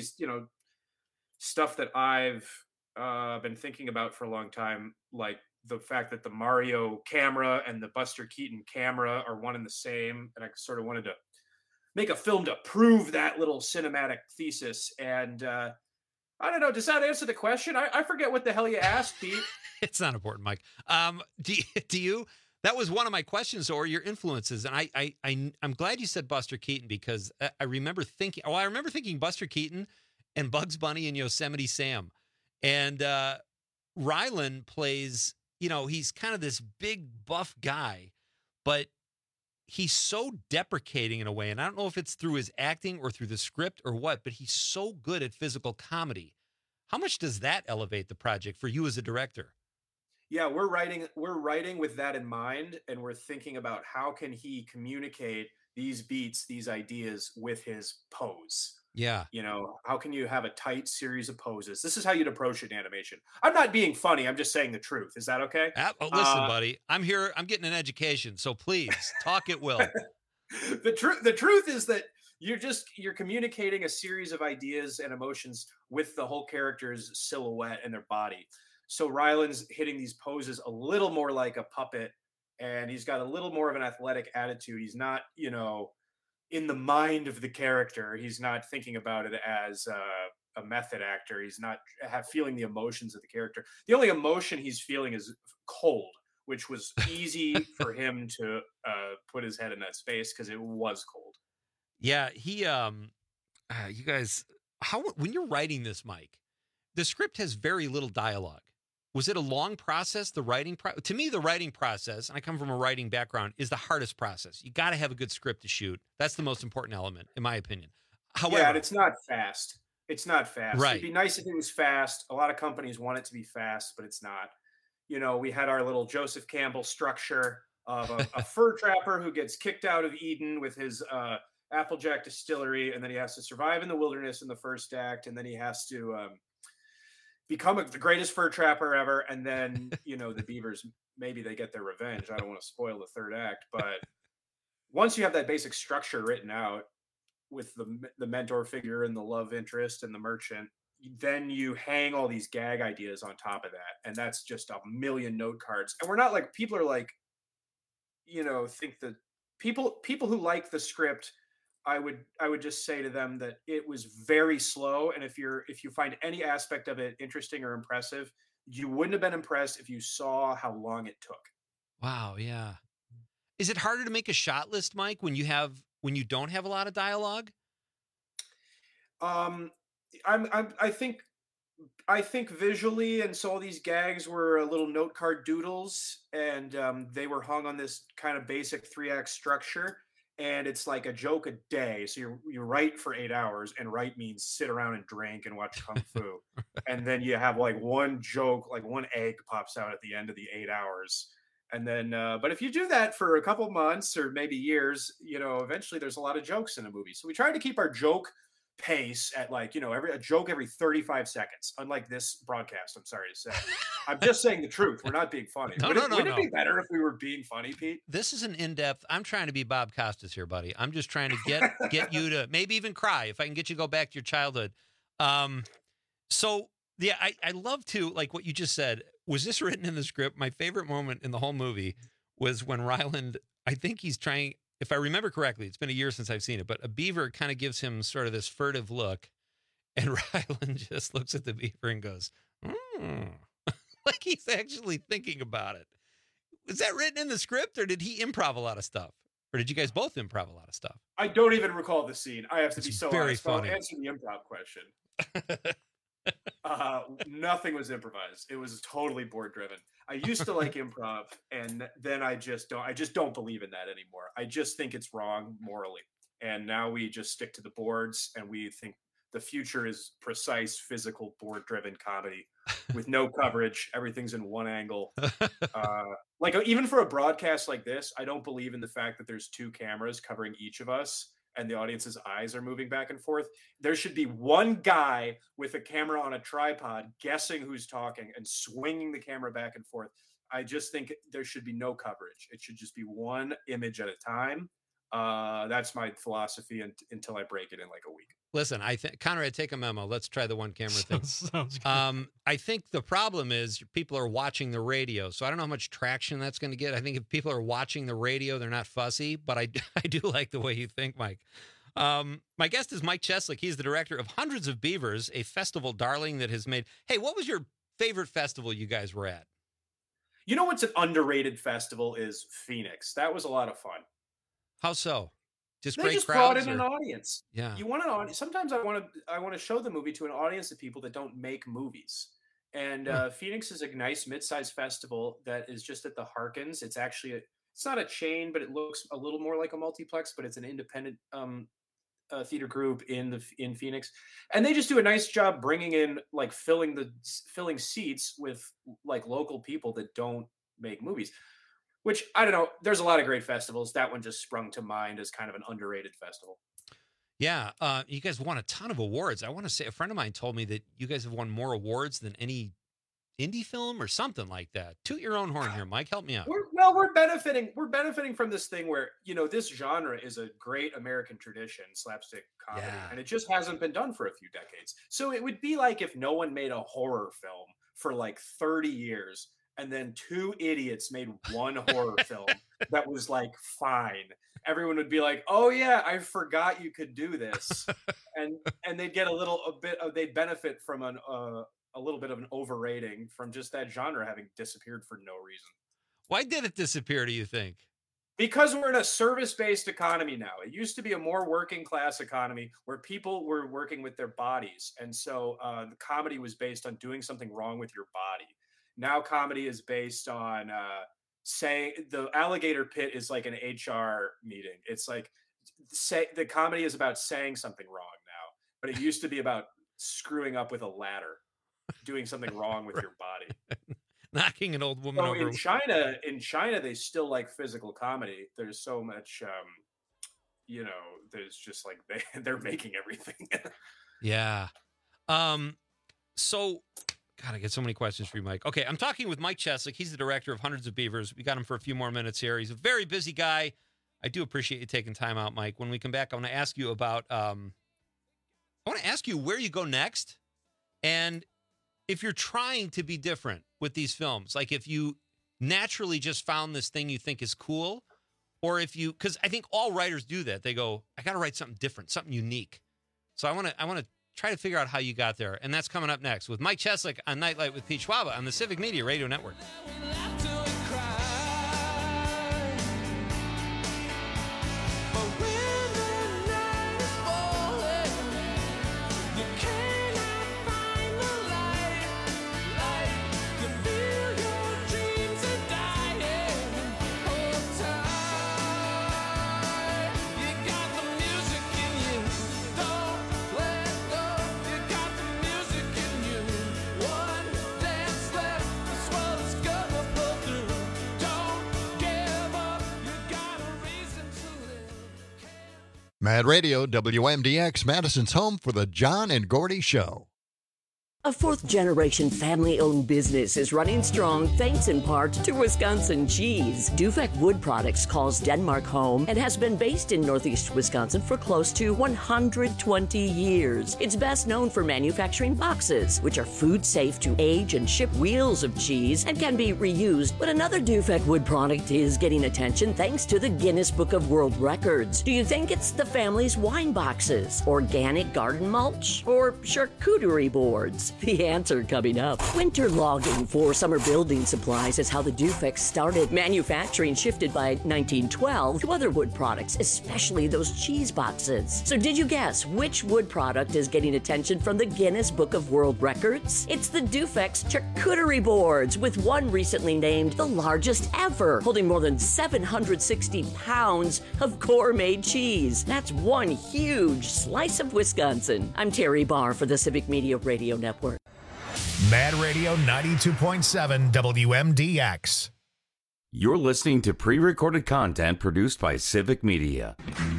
stuff that I've been thinking about for a long time, like the fact that the Mario camera and the Buster Keaton camera are one and the same. And I sort of wanted to make a film to prove that little cinematic thesis. And I don't know, does that answer the question? I forget what the hell you asked, Pete. It's not important, Mike. Do you? That was one of my questions, or your influences. And I'm glad you said Buster Keaton, because I remember thinking Buster Keaton and Bugs Bunny and Yosemite Sam. And Ryland plays, he's kind of this big buff guy, but he's so deprecating in a way, and I don't know if it's through his acting or through the script or what, but he's so good at physical comedy. How much does that elevate the project for you as a director? Yeah, we're writing with that in mind, and we're thinking about how can he communicate these beats, these ideas with his pose. Yeah. How can you have a tight series of poses? This is how you'd approach it in animation. I'm not being funny. I'm just saying the truth. Is that okay? Listen, buddy, I'm here. I'm getting an education. So please talk at will. The truth is that you're communicating a series of ideas and emotions with the whole character's silhouette and their body. So Ryland's hitting these poses a little more like a puppet, and he's got a little more of an athletic attitude. He's not, in the mind of the character. He's not thinking about it as a method actor. He's not feeling the emotions of the character. The only emotion he's feeling is cold, which was easy for him to put his head in that space because it was cold. Yeah, you guys, when you're writing this, Mike, the script has very little dialogue. Was it a long process, the writing to me, the writing process, and I come from a writing background, is the hardest process. You got to have a good script to shoot. That's the most important element, in my opinion. However, yeah, and it's not fast. It's not fast. Right. It'd be nice if it was fast. A lot of companies want it to be fast, but it's not. We had our little Joseph Campbell structure of a fur trapper who gets kicked out of Eden with his Applejack distillery, and then he has to survive in the wilderness in the first act, and then he has to become the greatest fur trapper ever, and then the Beavers, maybe they get their revenge. I don't want to spoil the third act, but once you have that basic structure written out with the mentor figure and the love interest and the merchant, then you hang all these gag ideas on top of that, and that's just a million note cards. And we're not like, people are like, think that people who like the script, I would just say to them that it was very slow. And if you find any aspect of it interesting or impressive, you wouldn't have been impressed if you saw how long it took. Wow. Yeah. Is it harder to make a shot list, Mike, when you don't have a lot of dialogue? I think visually, and so all these gags were little note card doodles, and they were hung on this kind of basic 3-act structure. and it's like a joke a day. So you write for 8 hours, and write means sit around and drink and watch kung fu. And then you have like one joke, like one egg pops out at the end of the 8 hours. And then, but if you do that for a couple months or maybe years, eventually there's a lot of jokes in a movie. So we try to keep our joke pace at like, a joke every 35 seconds, unlike this broadcast. I'm sorry to say. I'm just saying the truth. We're not being funny. Wouldn't it be better if we were being funny, Pete? This is an in-depth. I'm trying to be Bob Costas here, buddy. I'm just trying to get you to maybe even cry if I can get you to go back to your childhood. So yeah, I love to, like what you just said. Was this written in the script? My favorite moment in the whole movie was when Ryland, I think he's trying, if I remember correctly, it's been a year since I've seen it, but a beaver kind of gives him sort of this furtive look, and Ryland just looks at the beaver and goes, like he's actually thinking about it. Was that written in the script, or did he improv a lot of stuff? Or did you guys both improv a lot of stuff? I don't even recall the scene. I have to be so very honest. funny. I'll answer the improv question. Nothing was improvised. It was totally board driven. I used to like improv, and then I just don't believe in that anymore. I just think it's wrong morally. And now we just stick to the boards, and we think the future is precise, physical, board driven comedy with no coverage. Everything's in one angle. Like even for a broadcast like this, I don't believe in the fact that there's two cameras covering each of us and the audience's eyes are moving back and forth. There should be one guy with a camera on a tripod guessing who's talking and swinging the camera back and forth. I just think there should be no coverage. It should just be one image at a time. That's my philosophy until I break it in like a week. Listen, I think Conrad, take a memo. Let's try the one camera thing. Sounds good. I think the problem is people are watching the radio, so I don't know how much traction that's going to get. I think if people are watching the radio, they're not fussy, but I do like the way you think, Mike. My guest is Mike Cheslick. He's the director of Hundreds of Beavers, a festival darling that has made. Hey, what was your favorite festival you guys were at? You know what's an underrated festival is Phoenix. That was a lot of fun. How so? Just they great just crowds, brought in or? an audience. Yeah. You want an audience. Sometimes I want to show the movie to an audience of people that don't make movies. And Phoenix is a nice mid-sized festival that is just at the Harkins. It's actually it's not a chain, but it looks a little more like a multiplex. But it's an independent theater group in Phoenix, and they just do a nice job bringing in like filling seats with like local people that don't make movies. Which, I don't know, there's a lot of great festivals. That one just sprung to mind as kind of an underrated festival. Yeah, you guys won a ton of awards. I want to say a friend of mine told me that you guys have won more awards than any indie film or something like that. Toot your own horn here, Mike. Help me out. We're benefiting from this thing where, this genre is a great American tradition, slapstick comedy, and it just hasn't been done for a few decades. So it would be like if no one made a horror film for like 30 years. And then two idiots made one horror film that was like fine. Everyone would be like, "Oh yeah, I forgot you could do this," and they'd get they'd benefit from a little bit of an overrating from just that genre having disappeared for no reason. Why did it disappear? Do you think? Because we're in a service-based economy now. It used to be a more working-class economy where people were working with their bodies, and so the comedy was based on doing something wrong with your body. Now comedy is based on saying the alligator pit is like an HR meeting. It's like the comedy is about saying something wrong now, but it used to be about screwing up with a ladder, doing something wrong with your body, knocking an old woman over. In China, they still like physical comedy. There's so much, there's just like they're making everything. Yeah. So. God, I get so many questions for you, Mike. Okay, I'm talking with Mike Cheslick. He's the director of Hundreds of Beavers. We got him for a few more minutes here. He's a very busy guy. I do appreciate you taking time out, Mike. When we come back, I want to ask you about where you go next, and if you're trying to be different with these films, like if you naturally just found this thing you think is cool, or if you, because I think all writers do that. They go, I got to write something different, something unique. So I want to try to figure out how you got there. And that's coming up next with Mike Cheslick on Nightlight with Pete Schwaba on the Civic Media Radio Network. Mad Radio, WMDX, Madison's home for the John and Gordy Show. A fourth-generation family-owned business is running strong thanks in part to Wisconsin cheese. Dufek Wood Products calls Denmark home and has been based in Northeast Wisconsin for close to 120 years. It's best known for manufacturing boxes, which are food safe to age and ship wheels of cheese and can be reused. But another Dufek Wood product is getting attention thanks to the Guinness Book of World Records. Do you think it's the family's wine boxes, organic garden mulch, or charcuterie boards? The answer coming up. Winter logging for summer building supplies is how the Dufek started. Manufacturing shifted by 1912 to other wood products, especially those cheese boxes. So did you guess which wood product is getting attention from the Guinness Book of World Records? It's the Dufek's charcuterie boards, with one recently named the largest ever, holding more than 760 pounds of gourmet cheese. That's one huge slice of Wisconsin. I'm Terry Barr for the Civic Media Radio Network. Mad Radio 92.7 WMDX. You're listening to pre-recorded content produced by Civic Media.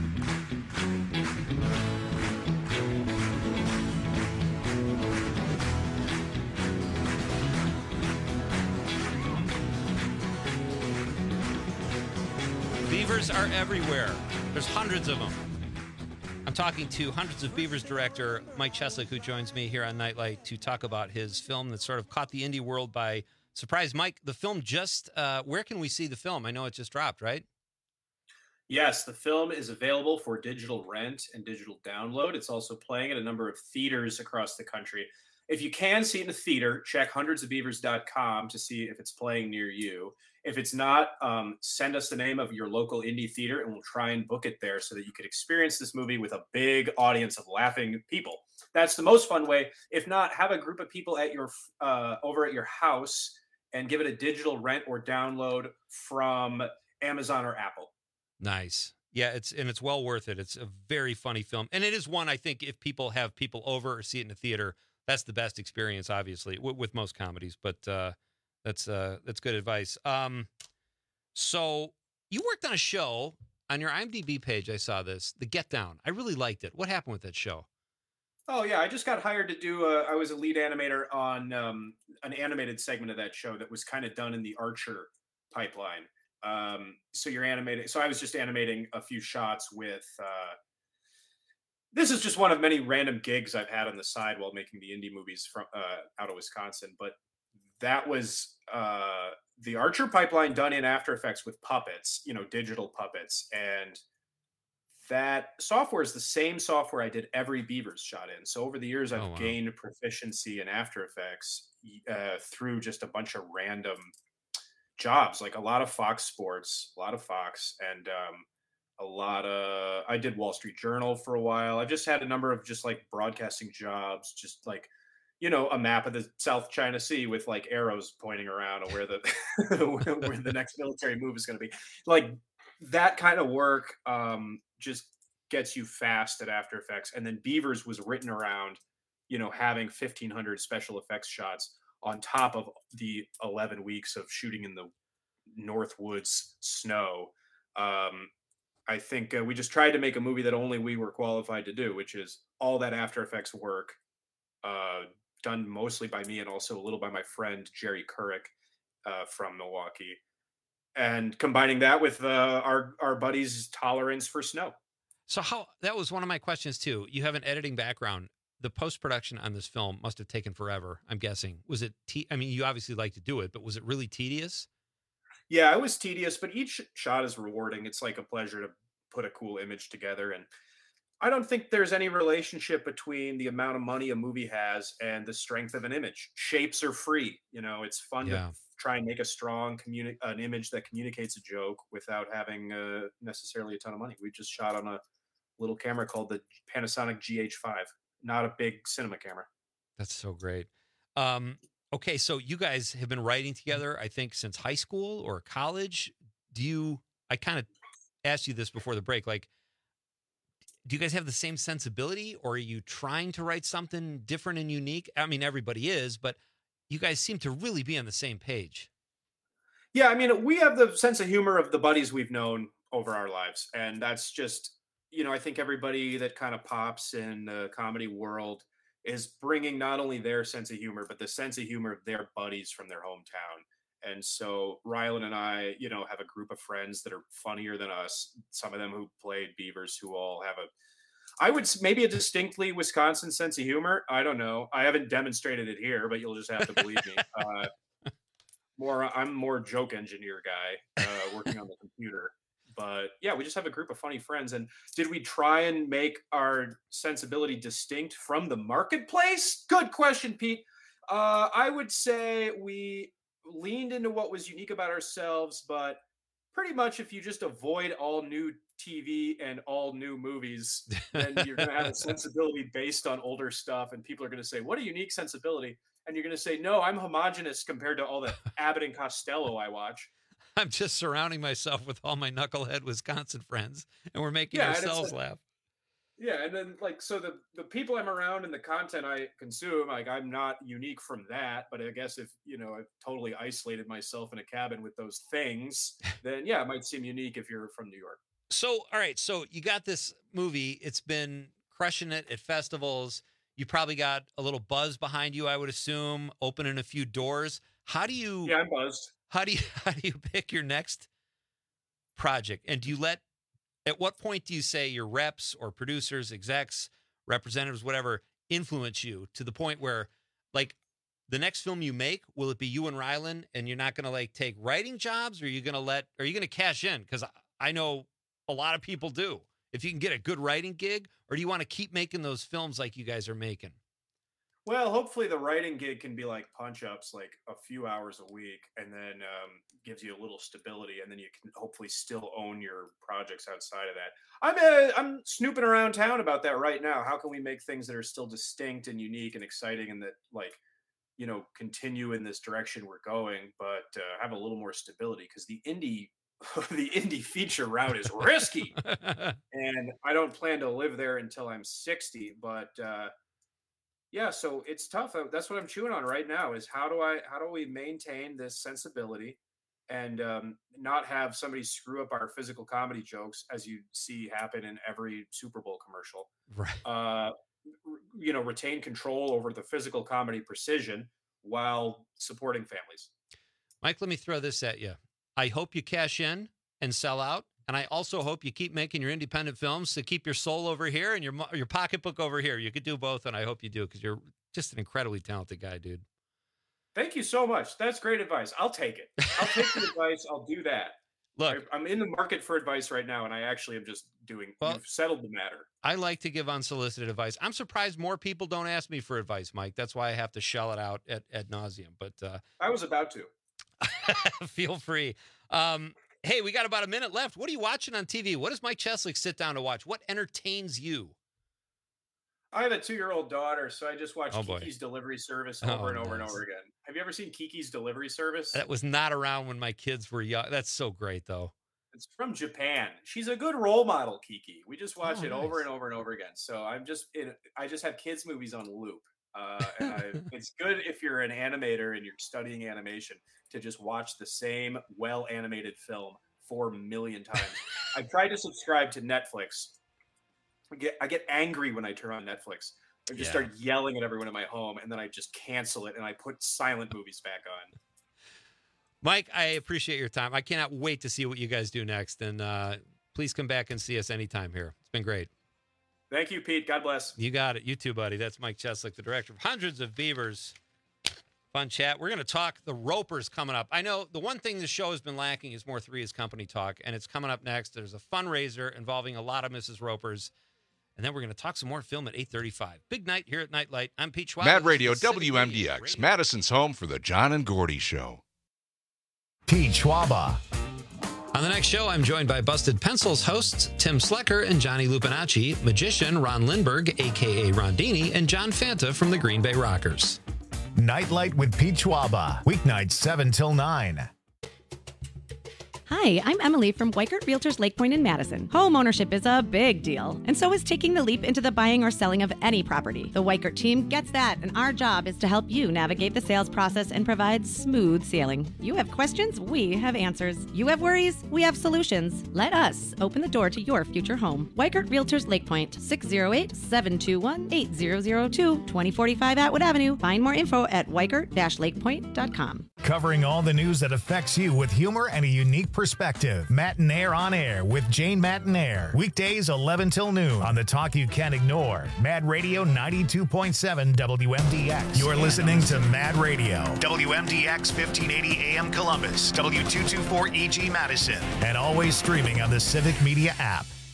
Beavers are everywhere. There's hundreds of them. I'm talking to Hundreds of Beavers director Mike Cheslick, who joins me here on Nightlight to talk about his film that sort of caught the indie world by surprise. Mike, the film just, where can we see the film? I know it just dropped, right? Yes, the film is available for digital rent and digital download. It's also playing at a number of theaters across the country. If you can see it in a theater, check hundradsofbeavers.com to see if it's playing near you. If it's not, send us the name of your local indie theater and we'll try and book it there so that you could experience this movie with a big audience of laughing people. That's the most fun way. If not, have a group of people at your over at your house and give it a digital rent or download from Amazon or Apple. Nice. Yeah, it's well worth it. It's a very funny film. And it is one, I think, if people have people over or see it in a theater, that's the best experience, obviously, with most comedies. But that's good advice. So you worked on a show on your IMDb page. I saw this, The Get Down. I really liked it. What happened with that show? Oh yeah, I just got hired to do. I was a lead animator on an animated segment of that show that was kind of done in the Archer pipeline. So you're animating. So I was just animating a few shots with. This is just one of many random gigs I've had on the side while making the indie movies from out of Wisconsin. But that was the Archer pipeline done in After Effects with puppets, digital puppets. And that software is the same software I did every Beavers shot in. So over the years, I've gained proficiency in After Effects through just a bunch of random jobs, like a lot of Fox Sports, and I did Wall Street Journal for a while. I've just had a number of just like broadcasting jobs, just like, a map of the South China Sea with like arrows pointing around and where the where the next military move is going to be. Like that kind of work just gets you fast at After Effects. And then Beavers was written around, having 1,500 special effects shots on top of the 11 weeks of shooting in the North Woods snow. I think we just tried to make a movie that only we were qualified to do, which is all that After Effects work done mostly by me and also a little by my friend Jerry Couric from Milwaukee, and combining that with our buddies' tolerance for snow. So that was one of my questions too. You have an editing background. The post-production on this film must have taken forever, I'm guessing. Was it, you obviously like to do it, but was it really tedious? Yeah, it was tedious, but each shot is rewarding. It's like a pleasure to put a cool image together. And I don't think there's any relationship between the amount of money a movie has and the strength of an image. Shapes are free. It's fun to try and make a strong an image that communicates a joke without having necessarily a ton of money. We just shot on a little camera called the Panasonic GH5, not a big cinema camera. That's so great. Okay, so you guys have been writing together, I think, since high school or college. I kind of asked you this before the break, like, do you guys have the same sensibility, or are you trying to write something different and unique? I mean, everybody is, but you guys seem to really be on the same page. Yeah, I mean, we have the sense of humor of the buddies we've known over our lives. And that's just, I think everybody that kind of pops in the comedy world is bringing not only their sense of humor, but the sense of humor of their buddies from their hometown. And so Rylan and I, have a group of friends that are funnier than us. Some of them who played Beavers, who all have maybe a distinctly Wisconsin sense of humor. I don't know. I haven't demonstrated it here, but you'll just have to believe me. I'm more joke engineer guy, working on the computer. But yeah, we just have a group of funny friends. And did we try and make our sensibility distinct from the marketplace? Good question, Pete. I would say we leaned into what was unique about ourselves, but pretty much if you just avoid all new TV and all new movies, then you're going to have a sensibility based on older stuff. And people are going to say, what a unique sensibility. And you're going to say, no, I'm homogenous compared to all the Abbott and Costello I watch. I'm just surrounding myself with all my knucklehead Wisconsin friends, and we're making ourselves laugh. Yeah, and then so the people I'm around and the content I consume, I'm not unique from that. But I guess if I've totally isolated myself in a cabin with those things, then yeah, it might seem unique if you're from New York. So all right, so you got this movie. It's been crushing it at festivals. You probably got a little buzz behind you, I would assume, opening a few doors. How do you? Yeah, I'm buzzed. How do you pick your next project? And at what point do you say your reps or producers, execs, representatives, whatever, influence you to the point where, the next film you make, will it be you and Rylan, and you're not going to take writing jobs, or are you going to cash in? Because I know a lot of people do. If you can get a good writing gig, or do you want to keep making those films like you guys are making? Well, hopefully the writing gig can be punch-ups, a few hours a week, and then gives you a little stability, and then you can hopefully still own your projects outside of that. I'm snooping around town about that right now. How can we make things that are still distinct and unique and exciting, and that continue in this direction we're going, but have a little more stability? Because the indie feature route is risky, and I don't plan to live there until I'm 60, but. Yeah, so it's tough. That's what I'm chewing on right now is how do we maintain this sensibility and not have somebody screw up our physical comedy jokes, as you see happen in every Super Bowl commercial. Right. Retain control over the physical comedy precision while supporting families. Mike, let me throw this at you. I hope you cash in and sell out. And I also hope you keep making your independent films to keep your soul over here and your pocketbook over here. You could do both, and I hope you do, because you're just an incredibly talented guy, dude. Thank you so much. That's great advice. I'll take it. I'll take the advice. I'll do that. Look, I'm in the market for advice right now, and I actually am just you've settled the matter. I like to give unsolicited advice. I'm surprised more people don't ask me for advice, Mike. That's why I have to shell it out ad nauseum. But I was about to. Feel free. Hey, we got about a minute left. What are you watching on TV? What does Mike Cheslick sit down to watch? What entertains you? I have a 2-year-old daughter, so I just watch Kiki's Delivery Service over and over and over again. Have you ever seen Kiki's Delivery Service? That was not around when my kids were young. That's so great, though. It's from Japan. She's a good role model, Kiki. We just watch it over and over and over again. So I just have kids' movies on loop. It's good if you're an animator and you're studying animation to just watch the same well-animated film 4 million times. I've tried to subscribe to Netflix. I get angry when I turn on Netflix. I just start yelling at everyone in my home, and then I just cancel it, and I put silent movies back on. Mike, I appreciate your time. I cannot wait to see what you guys do next, and please come back and see us anytime here. It's been great. Thank you, Pete. God bless. You got it. You too, buddy. That's Mike Cheslick, the director of Hundreds of Beavers. Fun chat. We're going to talk the Ropers coming up. I know the one thing this show has been lacking is more Three is Company talk, and it's coming up next. There's a fundraiser involving a lot of Mrs. Ropers, and then we're going to talk some more film at 8:35. Big night here at Nightlight. I'm Pete Schwab. Mad Radio, WMDX, Madison's home for the John and Gordy Show. Pete Schwaba. On the next show, I'm joined by Busted Pencils hosts Tim Slecker and Johnny Lupinacci, magician Ron Lindbergh, a.k.a. Rondini, and John Fanta from the Green Bay Rockers. Nightlight with Pete Schwaba. Weeknights 7 till 9. Hi, I'm Emily from Weikert Realtors Lake Point in Madison. Home ownership is a big deal, and so is taking the leap into the buying or selling of any property. The Weikert team gets that, and our job is to help you navigate the sales process and provide smooth sailing. You have questions, we have answers. You have worries, we have solutions. Let us open the door to your future home. Weikert Realtors Lake Point, 608-721-8002, 2045 Atwood Avenue. Find more info at weikert-lakepoint.com. Covering all the news that affects you with humor and a unique perspective. Matinaire on Air with Jane Matinaire. Weekdays 11 till noon on the talk you can't ignore. Mad Radio 92.7 WMDX. You're listening to Mad Radio. WMDX 1580 AM Columbus. W224 EG Madison. And always streaming on the Civic Media app.